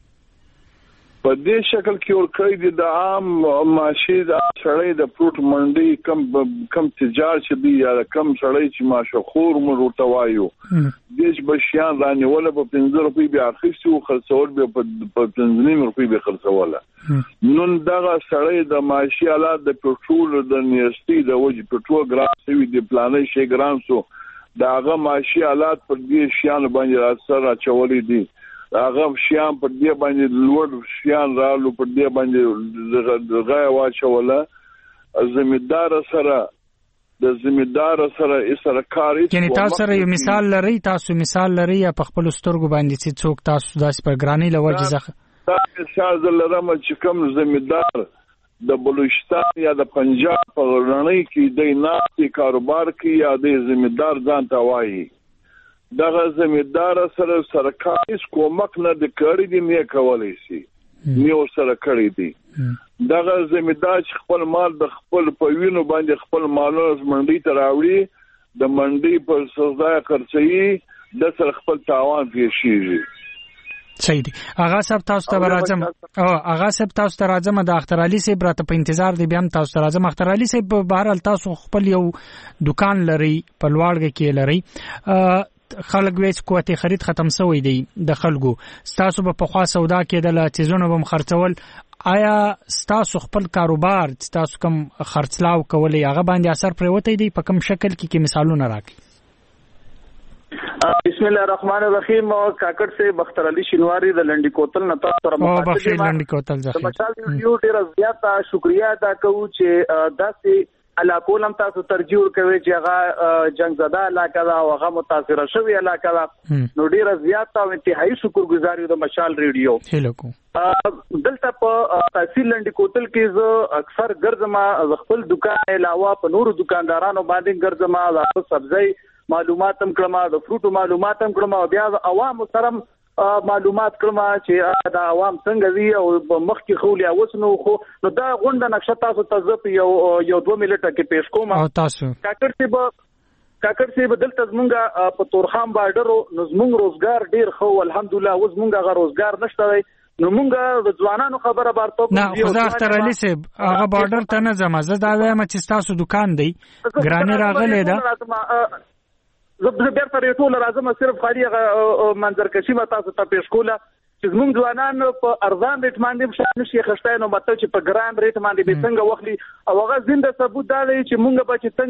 په دې شکل کې ورکړی دي د عام معاشي د سړی د فروټ منډي کم تجار چې دی یا کم سړی چې ماشخور مرته وایو دیش بشیان رانی ولا په 15 روپۍ بیا اخیستو خرڅول به په 15 روپۍ به خرڅوله نن دغه سړی د معاشي حالات د پټرول د نیستي د وجه پټرول ګراسوي د پلانې شي ګرانسو دغه معاشي حالات پر دې شیان باندې اثر اچولې دي هغه شیان په دې باندې لوړ شیان رالو په دې باندې غیا واچوله زمیندار سره د زمیندار سره کاری یعنی تاسو سره یو مثال لري تاسو مثال لري یا په خپل سترګو باندې چې څوک تاسو داس پر ګرانی لوجه ځخه تاسو مثال لرم چې کوم زمیندار د بلوچستان یا د پنجاب په غرنۍ کې د ناستي کاروبار کې یا د زمیندار ځان ته وایي دغه زمیندار سره سرکاري کومک نه د کړی دی نه کولای شي نیو سره کړی دی دغه زمیندار خپل مال د خپل پوینو باندې خپل مالونه منډي ته راوړي د منډي په سزا خرڅي د سره خپل تاوان پیښیږي صحیح دی هغه سب تاسو ته راځم او هغه سب تاسو ته راځم د اختر علي صاحب راته په انتظار دی بیا هم تاسو ته راځم اختر علي صاحب بهر حال تاسو خپل یو دکان لري په لوړګه کې لري خلک وېچ قوت خرید ختم شوی دی د خلکو تاسو په خوا سودا کې د چیزونو بم خرڅول آیا تاسو خپل کاروبار تاسو کوم خرڅلاو کولای هغه باندې اثر پروتې دی په کوم شکل کې مثالونه راکړي بسم الله الرحمن الرحیم کاکړ سے بختر علي شینواری د لنډی کوتل نتا سره مخاطب لنډی کوتل ځکه مشال یو ډیر زیاته شکریا ادا کوم چې داسې علاقو لم تاسو ترجیح ورکوي چې هغه جنگ زده علاقه دا او هغه متاثر شوی علاقه دا نو ډیر زیاته او انتهایی شکرګزار یو د مشال ریډیو هلو کو دلته په تحصیل لنډی کوتل کې زه اکثر ګرځم خپل دکان علاوه په نورو دکاندارانو باندې ګرځم د سبزی معلومات هم کړم د فروټو معلومات هم کړم او بیا عوام سره معلومات کړم چې دا عوام څنګه وی او مخکې خولي اوسنو خو نو دا غونډه نقشه تاسو ته یو 2 منټه کې پیښ کوم او تاسو کاکړ سی بدلته زمونږه په تورخام بارډر نو زمونږ روزګار ډیر خو الحمدلله اوس مونږه غو روزګار نشته نو مونږ د ځوانانو خبره بارته نه خو دا اختر علي صاحب هغه بارډر ته نه ځم زه دا وایم چې تاسو دکان دی ګرانی راغلی ده زه بیرته ریټول راځم صرف خالي منظرکشي ما تاسو ته پیښ کوله چې موږ ځوانان په ارزان ریټ باندې شامل شي خشتای نو مطلب چې په ګران ریټ باندې به څنګه وخلي او هغه زنده ثبوت دا دی چې موږ به چې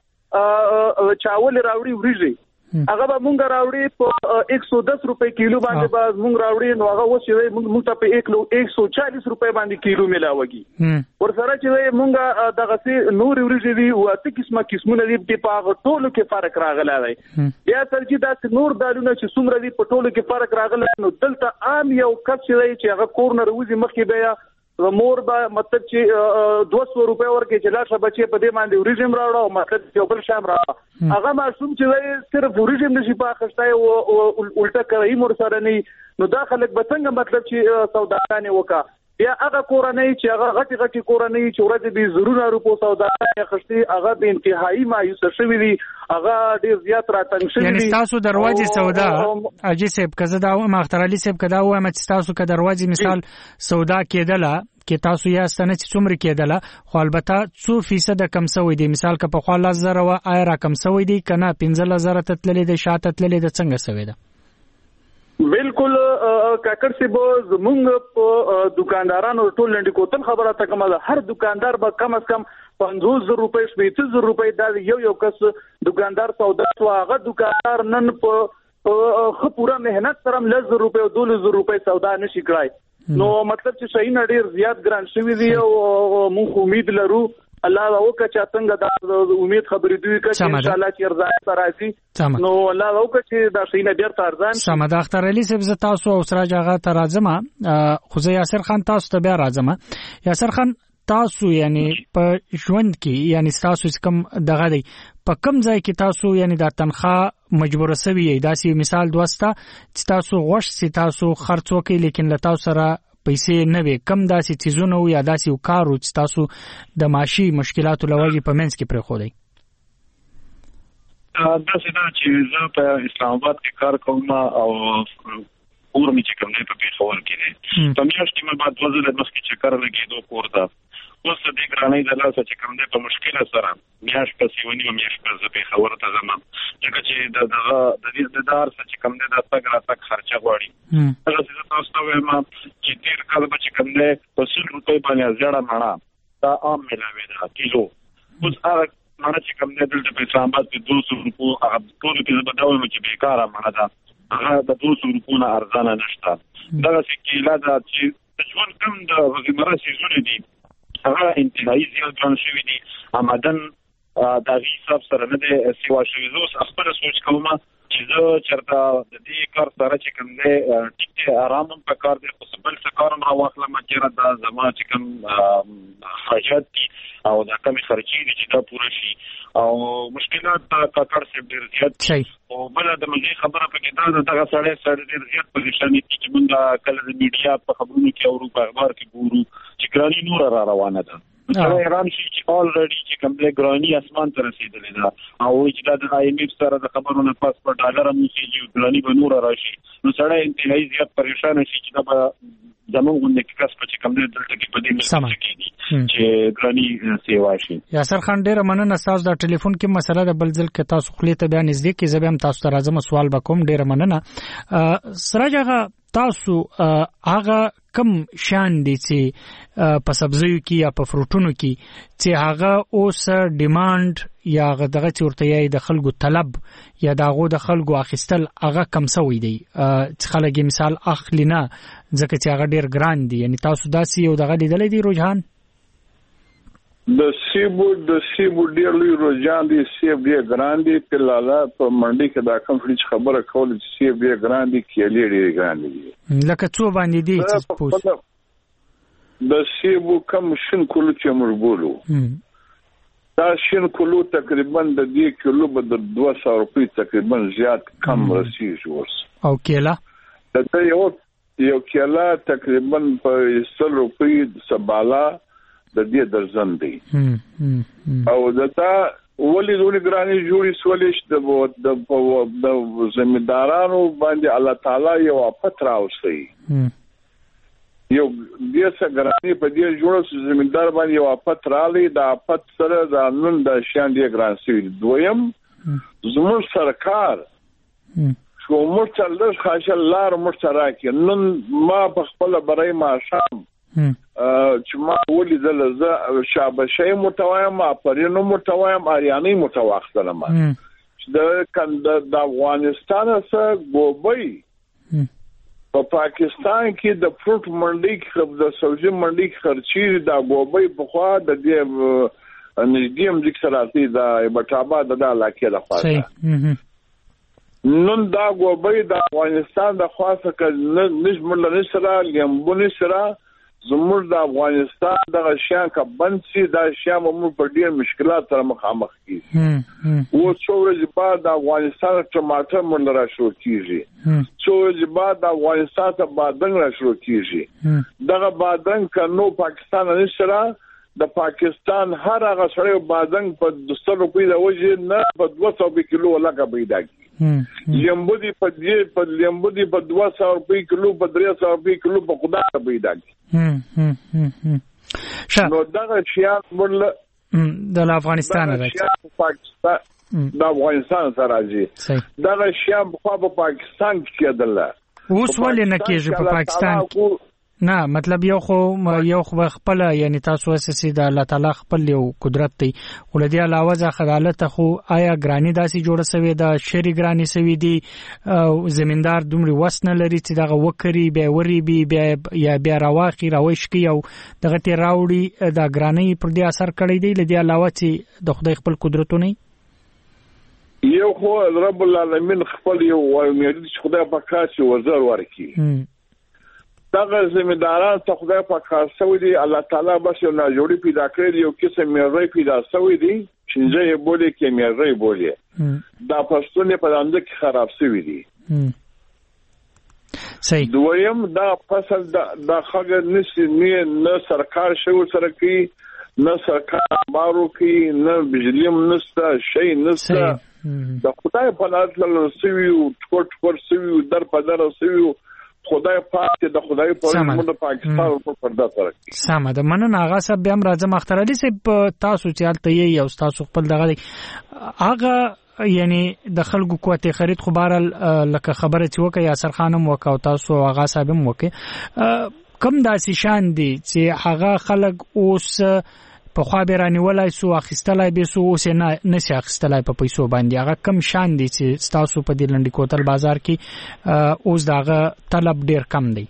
څنګه چاول راوړي وریږي هغه به موږ راوړي په 110 روپے کیلو باندې به موږ راوړي نو هغه اوس موږ ته په 140 روپے باندې کیلو ملاوږي ورسره چې موږ دغه سي نور وریږي وي او اته قسمونه دي په هغه ټولو کې فرق راغلی دی بیا تر چې دا نور دالونه چې څومره دي په ټولو کې فرق راغلی نو دلته عام یو کس چې هغه کورنر وځي مخکې بیا مور به مطلب چې 200 روپے ورکې چې لاشه بچي په دې باندې اوریجم راوړو او مطلب یو بل شام راوړو هغه معصوم چې صرف اوریجم نشي په اخستای او الټا کوي مور سره نه نو دا خلک به څنګه مطلب چې سوداګانې وکا بیا هغه کورنۍ چې هغه غټي کورنۍ چې ورته به زرونه روپو سوداګانې خشتي هغه به انتهایی مایوس شوی دي هغه ډیر زیات راتنګ شوی دي یعنی تاسو دروازې سودا اجي صاحب کزه دا مختار علي صاحب کدا و چې تاسو که دروازې مثال سودا کېدله کې تاسو یا ستنه چې څومره کېدله خو البته 2% کم سوی دی مثال که په خوا 1000 و آیرا کم سوی دی کنه 15000 تتللې د شاته تتللې د څنګه سوی ده بالکل کاکړ سی بو زمونږ په دکاندارانو ټول لنډی کوتل خبره تا کومه هر دکاندار به کم از کم 50000 روپے 20000 روپے دا یو کس دکاندار سودا واغه دکاندار نن په خو پورا مهنت سره 1000 روپے او 2000 روپے سودا نشي کړای نو مطلب چې صحیح نډیر زیات ګران شوی دی او موږ امید لرو الله وکړه چې څنګه دا امید خبرې دوی کوي ان شاء الله چې ارزان راځي نو الله وکړه چې دا صحیح نډیر ارزان سمه د اختر علي صاحب ز تاسو او سراج هغه ته راځم خو زه یاسر خان تاسو ته بیا راځم یاسر خان تاسو یعنی په ژوند کې یعنی تاسو کوم دغه دی په کوم ځای کې تاسو یعنی دا تنخواه مجبور سوي داسې مثال دوستا چې تاسو غوښ سي تاسو خرڅ وکړي لیکن له تاسو سره پیسې نه وي کم داسې چیزونه یا داسې کارو چې تاسو د معاشي مشکلاتو لوجې په منځ کې پرې خو دی داسې دا چې زه په اسلام آباد کې کار کوم او کور مې چې کوم نه په پیښور کې دی په میاشت کې مې بعد وزل مخکې چکر لګېدو کور ته اوس د ګرانۍ د لاسه چې کوم نه په مشکله سره میاشت پسې ونی او میاشت په پیښور ته ځم چې د دې د دار چې کوم نه د تګ راتګ خرچه غواړي هغه څه تاسو ته وایم چې تیر کال به چې کوم نه په 100 روپۍ باندې زړه مړه دا عام ملاوي ده کیلو اوس هغه مړه چې کوم نه دلته په اسلام آباد کې 200 روپو هغه ټول کې به داوم چې بیکاره مړه ده هغه د 200 روپو نه ارزانه نشته دا چې کیلا دا چې ژوند کم د روزمره سيزونه دي هغه انتهایی زیات ګران شوی دي آمدن د حساب سره نه دی سیوا شوی زه خپل سوچ کوم چې زه چرته د دې کار سره چې کوم نه ټیک آرام په کار دی خو بل څه کارم راوخلم چې دا زما چې کوم حاجت دي او دا کمی خرچي دي چې دا پوره شي او مشکلات کاکړ سره ډیر زیات شي او بل د مزي خبره پکې دا دغه سړی ډیر زیات پریشانی دي چې موږ کله د میډیا په خبرونو کې او په اخبار کې ګورو چې ګرانی نور را روانه ده نو ایران شي چې اولریډي چې کوم د ګرانی اسمان ته رسیدلې ده او چې د آی ایم ایف سره د خبرونو پاس په ډالر مو چې ګرانی به نور راشي نو سړی انتهایی زیات پریشان شي چې دا زموږ غونډه کې کس په کوم دلته کې په دې ملک کې چې ګرانی سیوا شي یاسر خان ډیر مننه تاسو د ټلیفون کې مسله د بلځل کې تاسو خپل ته بیان نږدې کې زبم تاسو ته راځم سوال وکوم ډیر مننه سراج هغه تاسو هغه کم شان دي چې په سبزیو کې یا په فروټونو کې چې هغه اوس ډیماند یا دغه چورتي د خلکو طلب یا دغه د خلکو اخیستل هغه کم سوی دی چې خلک مثال اخلینا ځکه چې هغه ډیر ګران دي یعنی تاسو داسې یو دغه لیدلې دي رجحان د سیبو ډیر لوی رجحان دي سیب ډیر ګران دي کله په منډي کې دا کوم څه خبره کول چې سیب ډیر ګران دي کېلې ډیر ګران دي لکه څو باندې دي چې پوس د سیبو کم شن کولو چې موږ بولو دا شن کولو تقریبا د دې کیلو به د 200 روپۍ تقریبا زیات کم رسیږي ورس او کېلا دا یو کېلا تقریبا په 100 روپۍ سبالا د دې درځن دی او دا ولې دونه ګرانی جوړی سولې د زمیندارانو باندې الله تعالی یو فتره اوسي یو دې څنګه په دې جوړ زمیندار باندې یو افت رالی د افت سره د نن د شان دی ګران سوي. دویم زموږ سرکار شو مرتلش خاصه لار مرتراکي نن ما په خپل برای ما شام چې ما ولیدل ز شابشي متوایم افرینو متوایم اریانی متواخلم د افغانستان سره ګوبي په پاکستان کې د فروټ منډي کې د سبزي منډي خرچي د ګوبي په خوا د دې نږدې مځک سره د بټابا د علاقې لخوا نن دا ګوبي د افغانستان د خاصه ک نجمل نسرا لیمبونی سره زموږ د افغانستان د شان کا بنسي د شام مو په ډیر مشکلات سره مخامخ کیږي. و څو ورځې بعد د افغانستان ټماټر مول را شروع کیږي. څو ورځې بعد د افغانستان ته بادرنګ را شروع کیږي. دغه بادرنګ کنو پاکستان نشره د پاکستان هر هغه سره بادرنګ په 200 روپۍ د وجه نه په 200 کیلو لکه پیدا کی. لیمبو دی په 200 روپۍ کیلو په 300 روپۍ کیلو په خدای پیدا کی. نو دغه شیان ول د افغانستان راځي پاکستان د افغانستان سره راځي. دغه شیان په پاکستان کې کېدل اوس ولې نه کېږي په پاکستان کې؟ نه مطلب یو خو خپل یعنی تاسو اساسي د الله تعالی خپل یو قدرت دی ولدي علاوه ځکه عدالت خو آیا ګرانی داسي جوړه سوي د شری ګرانی سوي دي زمیندار دومره وسنه لري چې دغه وکري به وری بیا بیا راواخي راوښ کی او دغه تی راوړي د ګرانی پر دې اثر کړی دی لدي علاوه چې د خدای خپل قدرتونه یو خو رب العالمین خپل یو امید چې خدای په کاسي وزر ورکی دغه زمینداران ته خدای په خاصه دي الله تعالی بس یو ناجوړي پیدا کړی یو قسم میرې پیدا شوی دي چې یې بوله کې میرې بوله دا پښتون په اند کې خراب شوی دي. صحیح. دویم دا فصل د خګر نشي نه سرکار شو سره کې نه سرکار بارو کې نه بجلیم نسته شي نسته د خدای په لاس له سوي او ټوټ سوي در په در سوي خدای پاک د خدای په موږ د پاکستان په پرده سره سم ده. مننه هغه سب بیا راځم اختر علي صاحب تاسو چې حالت یې او تاسو خپل دغه هغه یعنی د خلکو قوت خرید خو بهرال لکه خبره چې وکي یاسر خانم وکاو تاسو هغه صاحب هم وکي کم داسې شان دي چې هغه خلک اوس په خوا به رانیولای سو اخیستلای به سو اوس نه نشي اخیستلای په پیسو باندې هغه کم شان دي چې تاسو په دې لنډی کوتل بازار کې اوس داغه طلب ډیر کم دی.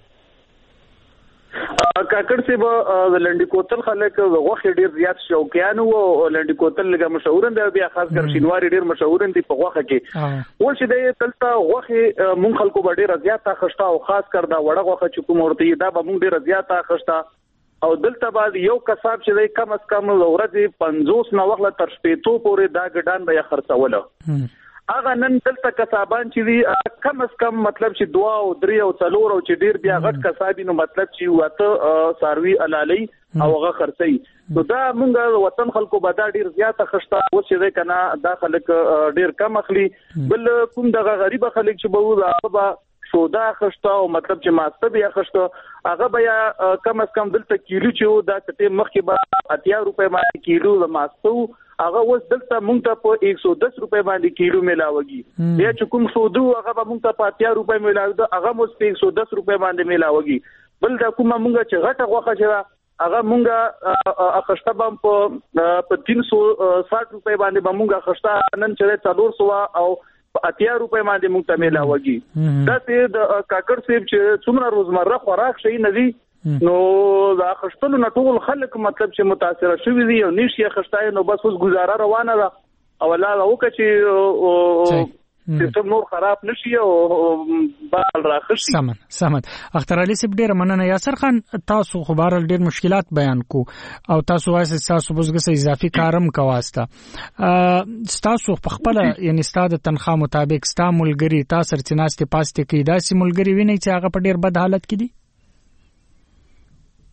کاکړ سی به لنډی کوتل خلک غوخه ډیر زیات شوقیان وو لنډی کوتل لګه مشهور دي بیا خاص کر شینواری ډیر مشهور دي په غوخه کې ول شي د تلتا غوخه مون خلکو ډیر زیات خښتا او خاص کر دا وړه غوخه چې کوم ورته دا به مون ډیر زیات خښتا او دلته بعد یو کساب چې کم از کم ورځې 50 نو وخت تر شپېتو پورې دا ګډان به خرڅوله هغه نن دلته کسابان چې وی کم از کم مطلب چې 2 او 3 او 4 او چې ډیر بیا غټ کسابي نو مطلب چې وته ساروي علالي او هغه خرڅي نو دا مونږ وطن خلکو به دا ډیر زیاته خښتا و چې کنه دا خلک ډیر کم اخلي بل کوم دغه غریب خلک چې به هغه سودا خښتا او مطلب چې ماسته بیا خښتا هغه بیا کم از کم دلته کیلو چې دا ته مخکې به 80 روپے باندې کیلو د ماستو هغه اوس دلته مونږ ته په 110 روپے باندې کیلو ملاوږي بیا چې کوم سودو هغه به مونږ ته په 80 روپے ملاوي هغه مو په 110 روپے باندې ملاوږي بل دا کومه مونږ چې غټه غوخه چې هغه مونږه اخښتا بم په 360 روپے باندې مونږه اخښتا نن چې 400 او 80 روپے باندې مونږ ته ملاوږي دا ته د کاکړ سیب چې څومره روزمره خوراک شي نه دي نو دا خښتلو نه ټول خلک مطلب چې متاثر شوي دي او نشي خښتای نو بس اوس گزاره روانه ده او الله وکړي چې سیستم نور خراب نشي او بال راخشي. سمن اختر علي صاحب ډیر مننه. یاسر خان تاسو خو بهر ډیر مشکلات بیان کو او تاسو وایي تاسو بوزګه اضافي کارم کواسته تاسو په خپل یعنی ستاسو تنخواه مطابق ستاسو ملګری تاسو چناستې پاسته کې داسې ملګری ویني چې هغه په ډیر بد حالت کې دي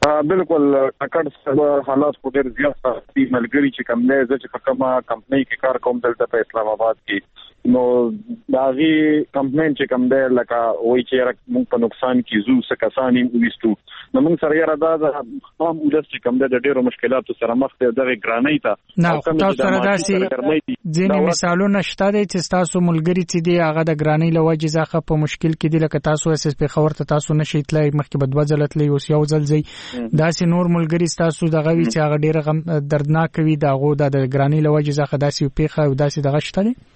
بالکل کاکړ حالات په ډېر زیات دي ملګری چې کوم نه چې په کومه کمپنۍ کې کار کوم دلته په اسلام آباد کې نو داغي کمپنۍ چې کوم ده لکه وایي چې موږ په نقصان کې زو سکسانی وستو نو موږ سره یاره دا هم ولس چې کوم ده د ډېرو مشکلاتو سره مخ ته دغه ګرانۍ ته نو تاسو سره داسې ځینې مثالونه شته دي چې تاسو ملګری چې دی هغه د ګرانۍ لوجه ځخه په مشکل کې دي لکه تاسو اساس په خبر ته تاسو نشئ تلای مخکې بدوځلت لې اوس یو ځل زی داسې نور ملګری تاسو دغه وی چې هغه ډیره غم دردناک وي دغه د ګرانی لوجه ځخه داسې پیخه او داسې دغه شته دي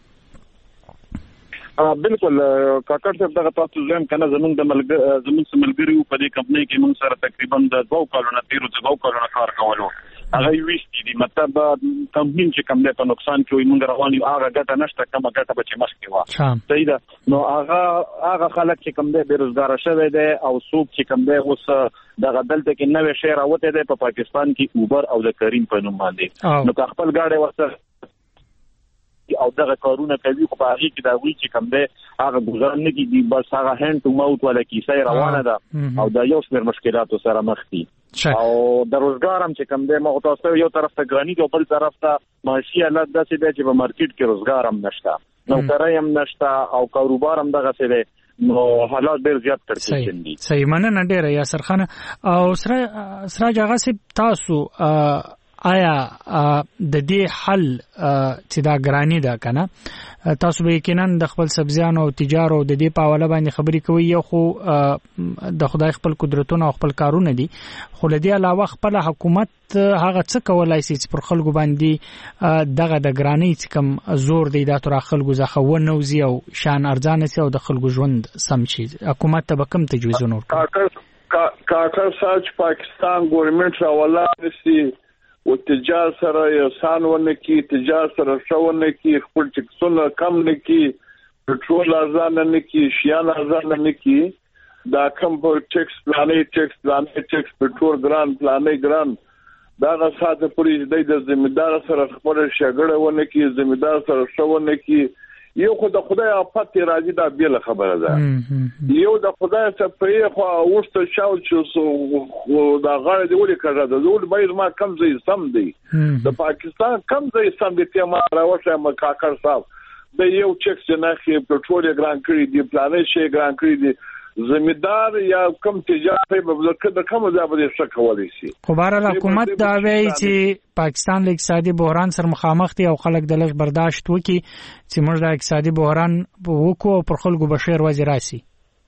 بالکل کاکړ صاحب دغه تاسو زم کنه زمونږ د ملګری په دې کمپنۍ کې موږ سره تقریبا د 2 کالونو کار کولو هغه ویستي دي مطلب کمپنۍ چې کوم ده په نقصان کې موږ روان یو هغه ګټه نشته کومه ګټه به چې مخکې و صحیح ده نو هغه خلک چې کوم ده بیروزګار شوی دی او څوک چې کوم ده اوس دغه دلته کې نوې شهر راوته دی په پاکستان کې اوبر او د کریم په نوم باندې نو خپل گاډي ورته او دغه کارونه کوي خو هغه کې دا وی چې کوم ده هغه گزار نه دي بس هغه هند تو موت ولا کیسه روانه ده او دا یو څومره مشکلاتو سره مخ دي او د روزګار هم چې کوم ده مو تاسو یو طرف ته ګرانی او بل طرف ته معاشي حالت داسې دی چې په مارکیټ کې روزګار هم نشته نو کارای هم نشته او کاروبار هم دغه څه دی نو حالات ډیر زیات ترکیب دي صحیح مننه ډیره یا سرخانه او سراج هغه سي تاسو آیا د دې حل چې دا ګرانی ده کنه تاسو به یقینا د خپل سبزیانو او تجارو د دې په حواله باندې خبرې کوي یو خو د خدای خپل قدرتونه او خپل کارونه دي خو له دې علاوه خپل حکومت هغه څه کولای شي چې پر خلکو باندې دغه د ګرانی کم زور دی دا تر خلکو ځخه ونوزي او شان ارزانه سي او د خلکو ژوند سم شي حکومت ته کم تجویزونه کاکړ ساج پاکستان ګورنمنت راولا نشي او تجار سره یسان ونه کی تجار سره شونه کی خپل ټکسونه کم نه کی پټرول ارزان نه کی شیان ارزان نه کی دا کم په ټکس پلانې پټرول ګران دا ساده پولیس د ذمہدار سره خپل شګړه ونه کی ذمہدار سره شونه کی یو خو د خدای افات راځي دا بیل خبره ده یو د خدای څخه په خو اوسته شاو چې دا غاړه دی ولې کړه دا ول باید ما کم ځای سم دی د پاکستان کم ځای سم دی ته ما راوښه ما کاکړ صاحب د یو چک جناخي پټرول ګران کړی دی پلانې شي ګران کړی دی زمیدار یا کم تجارت په د کوم ځای باندې شک ولې شي خو بهر حکومت دا وایي چې پاکستان له اقتصادي بحران سره مخامخ دي او خلک د لږ برداشت وکړي چې موږ د اقتصادي بحران وکړو او پر خلکو بشیر وځي راسي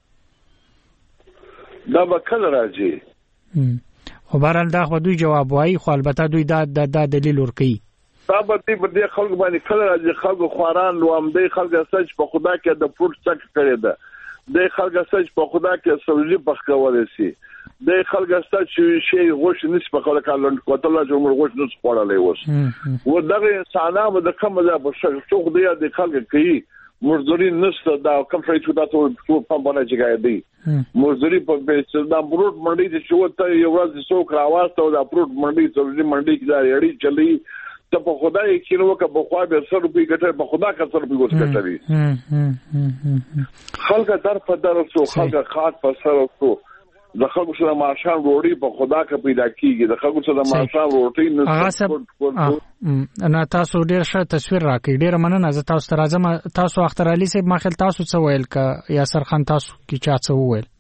دا به کله راځي خو بهر دا خو دوی جواب وایي خو البته دوی دا دلیل ورکوي دا به دې خلک باندې کله راځي خلک خواران لومدي خلک سچ په خدا کې د فروټ چک کړی ده د خلک سچ په خدا کې سبزی پخ کولای شي د خلک سچ شي غوښ نس په خلک کاله کوتله جوړ غوښ نس پړلې وس و دغه انسانانو د کوم ځای په شوق دی د خلک کوي مزدوري نشته دا کم شي چې دا ټول په باندې جګای دی مزدوري په بیس دا فروټ منډي چې شوته یو ورځ څوک راواسته دا فروټ منډي سبزی منډي کې دا اړي چلی ته په خدای کې نو که په خوا به 100 روپۍ ګټه په خدا کا 100 روپۍ وسکټري خلک در په در سو خلک خاط په سر سو د خلکو سره ماشان روړي په خدا کا پیدا کیږي د خلکو سره ماشان روټي نه انا تاسو ډیر ښه تصویر راکړئ ډیر مننه زه تاسو ته راځم تاسو اختر علي صاحب ماخل تاسو څه ویل ک یاسر خان تاسو کی چا څه ویل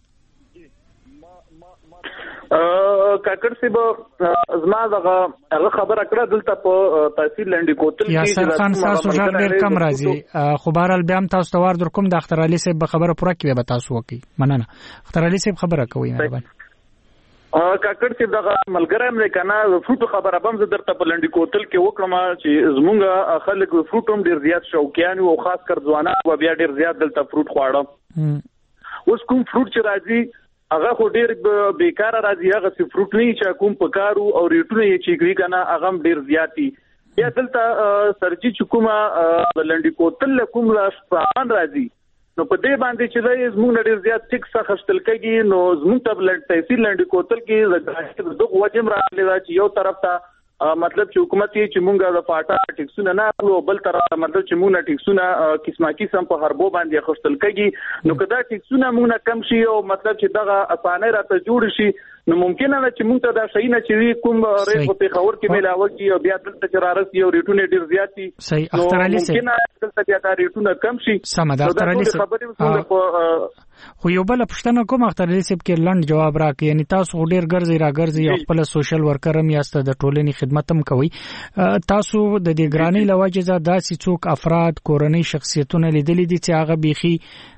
کاکړ صاحب زما دغه خبره کړه دلته په تحصیل لنډي کوتل کې یاسر خان تاسو ژغ ډیر کم راځي خو بهرال بیا هم تاسو ته ور در کوم د اختر علي صاحب خبره پوره کوي به تاسو وکي مننه اختر علي صاحب خبره کوي مهرباني کاکړ صاحب دغه ملګری مې کنه فروټ خبره بم زه درته په لنډي کوتل کې وکړم چې زمونږ خلک فروټ هم ډیر زیات شوقیان او خاص کر ځوانان او بیا ډیر زیات دلته فروټ خواړه اوس کوم فروټ چې راځي هغه خو ډیر بیکار راځي هغه څه فروټ نه چې کوم پکارو او ریټونه یې چې کوي کنه هغه ډیر زیاتی یا دلته سرجی چکوما لنډي کوتل کوم راستان راځي نو په دې باندې چې زموږ ډیر زیات ټیکس خشتل کوي نو زموږ ته تحصیل لنډي کوتل کې دغه وجم راغلی دا چې یو طرف ته مطلب چې حکومت یې چې مونږه د پاټا ټیکسونه نه اخلو بل تر مطلب چې مونږه ټیکسونه قسمه قسم په هربو باندې خښتل کېږي نو کدا ټیکسونه مونږه کم شي او مطلب چې دغه اسانه راته جوړ شي نو ممکن نه چې مونږ ته دا صحیح نه چې کوم ریټ په خبر کې ملاوي کی او بیا دلته چرارسي او ریټونه ډیر زیات دي صحیح اختر علي سي ممکن دلته بیا دا ریټونه کم شي سم دا اختر علي سي خو یو بل پښتنه کوم اختر علي سي کې لند جواب راکې یعنی تاسو ډیر ګرځي او خپل سوشل ورکر هم یاست د ټولنې خدمت هم کوي تاسو د دې ګرانی لواجزه داسې څوک افراد کورنۍ شخصیتونه لیدلې دي چې هغه بيخي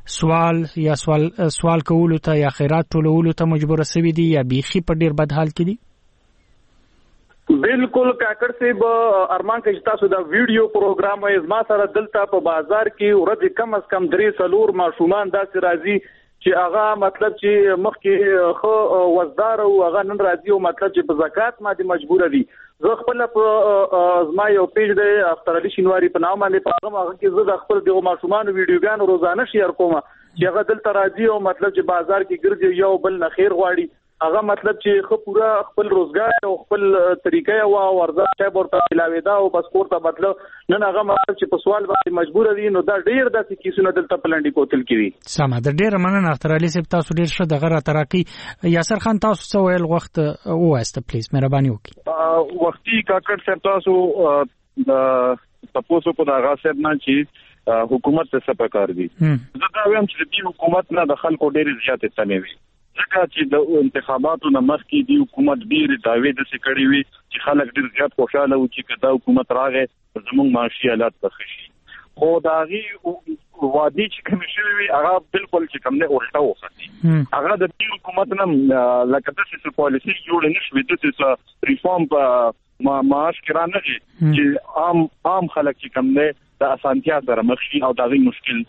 سوال کولو ته یا خیرات ټولولو ته مجبور سوي دي یا بيخي په ډیر بد حال کې دي بالکل کاکړ صاحب ارمان کې تاسو دا ویډیو پروګرام یې ما سره دلته په بازار کې ورځ کم از کم 3 ماشومان داسې راځي چې هغه مطلب چې مخکې خو وزدار او هغه نن راځي او مطلب چې په زکات باندې مجبور دي زه خپل په زما یو پیج دی اختر علي شینواری په نام باندې په هغه کې زه د خپل دغه ماشومان ویډیوګان روزانه شیر کوم چې هغه دلته راځي او مطلب چې بازار کې ګرځي یو بل نه خیر غواړي هغه مطلب چې خو پورا خپل روزګار او خپل طریقې او ورزش ته ورته علاوه دا او پاسپورت ته مطلب نن هغه مطلب چې په سوال باندې مجبور دي نو دا ډیر داسې کیسونه دلته پلانډي کوتل کوي سمه د ډیر مننه اختر علي صاحب تاسو ډیر ښه دغه را تراکي یاسر خان تاسو څه ویل وخت واسته پلیز مهرباني وکړئ وختي کاکړ صاحب تاسو د تاسو په دغه صاحب نه چې حکومت څه پکار دي زه دا وایم چې د حکومت نه د خلکو ډیر زیاتې تنوي ځکه چې د انتخاباتو نه مخکې د حکومت ډیر داوی د سکړی وي چې خلک ډیر زیات خوشاله و چې کدا حکومت راغې زموږ معاشي حالات بخښي خو داغي وادي چې کوم شي هغه بالکل چې کوم نه الټا وختي هغه د حکومت نه لکه د سیاسي پالیسي جوړ نه شوي د سیاسي ریفارم په معاش کې رانغي چې عام خلک چې کوم نه د اسانتیا سره مخ شي او داغي مشکل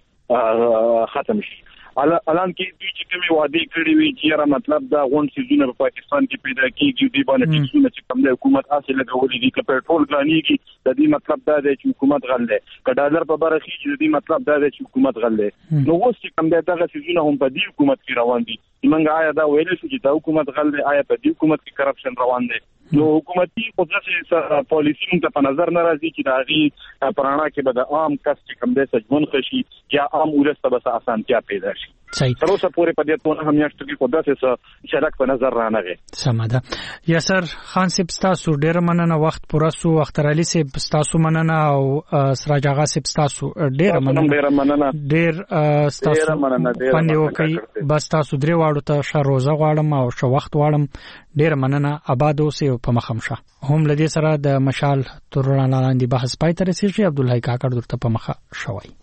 ختم شي الان کې دوی چې کومي وعده کړې وي چې را مطلب دا غون سيزونه په پاکستان کې پیدا کیږي دی باندې ټیکسونه چې کوم د حکومت اصل لګولې دي چې پېټرول غلانيږي د دې مطلب دا دی چې حکومت غلې ک ډالر په برخي چې د دې مطلب دا دی چې حکومت غلې نو اوس چې کوم دغه سيزونه هم په دې حکومت کې روان دي موږ آیا دا ویل شو چې دا حکومت غلې آیا په دې حکومت کې کرپشن روان دي نو حکومتي قدرت پالیسی موږ ته په نظر نه راځي چې دا غي پرانا کې به د عام کس چې کوم د سجمن خشي یا عام ولسته به اسانتیا پیدا شي صحیح تر اوسه پورې په دې ټول همیاشت کې قدرت شرک په نظر رانغی سماده یاسر خان صاحب تاسو ډیر مننه وخت پوره سو اختر علي صاحب تاسو مننه او سراج اغا صاحب تاسو ډیر مننه ډیر تاسو باندې وکي بس تاسو درې واړو ته شروزه غواړم او شو وخت غواړم ډیر مننه آباد اوسئ په مخمشه هم لدی سره د مشال ترونه لاندې بحث پای ته رسیږي عبد الله کاکړ درته په مخه شوی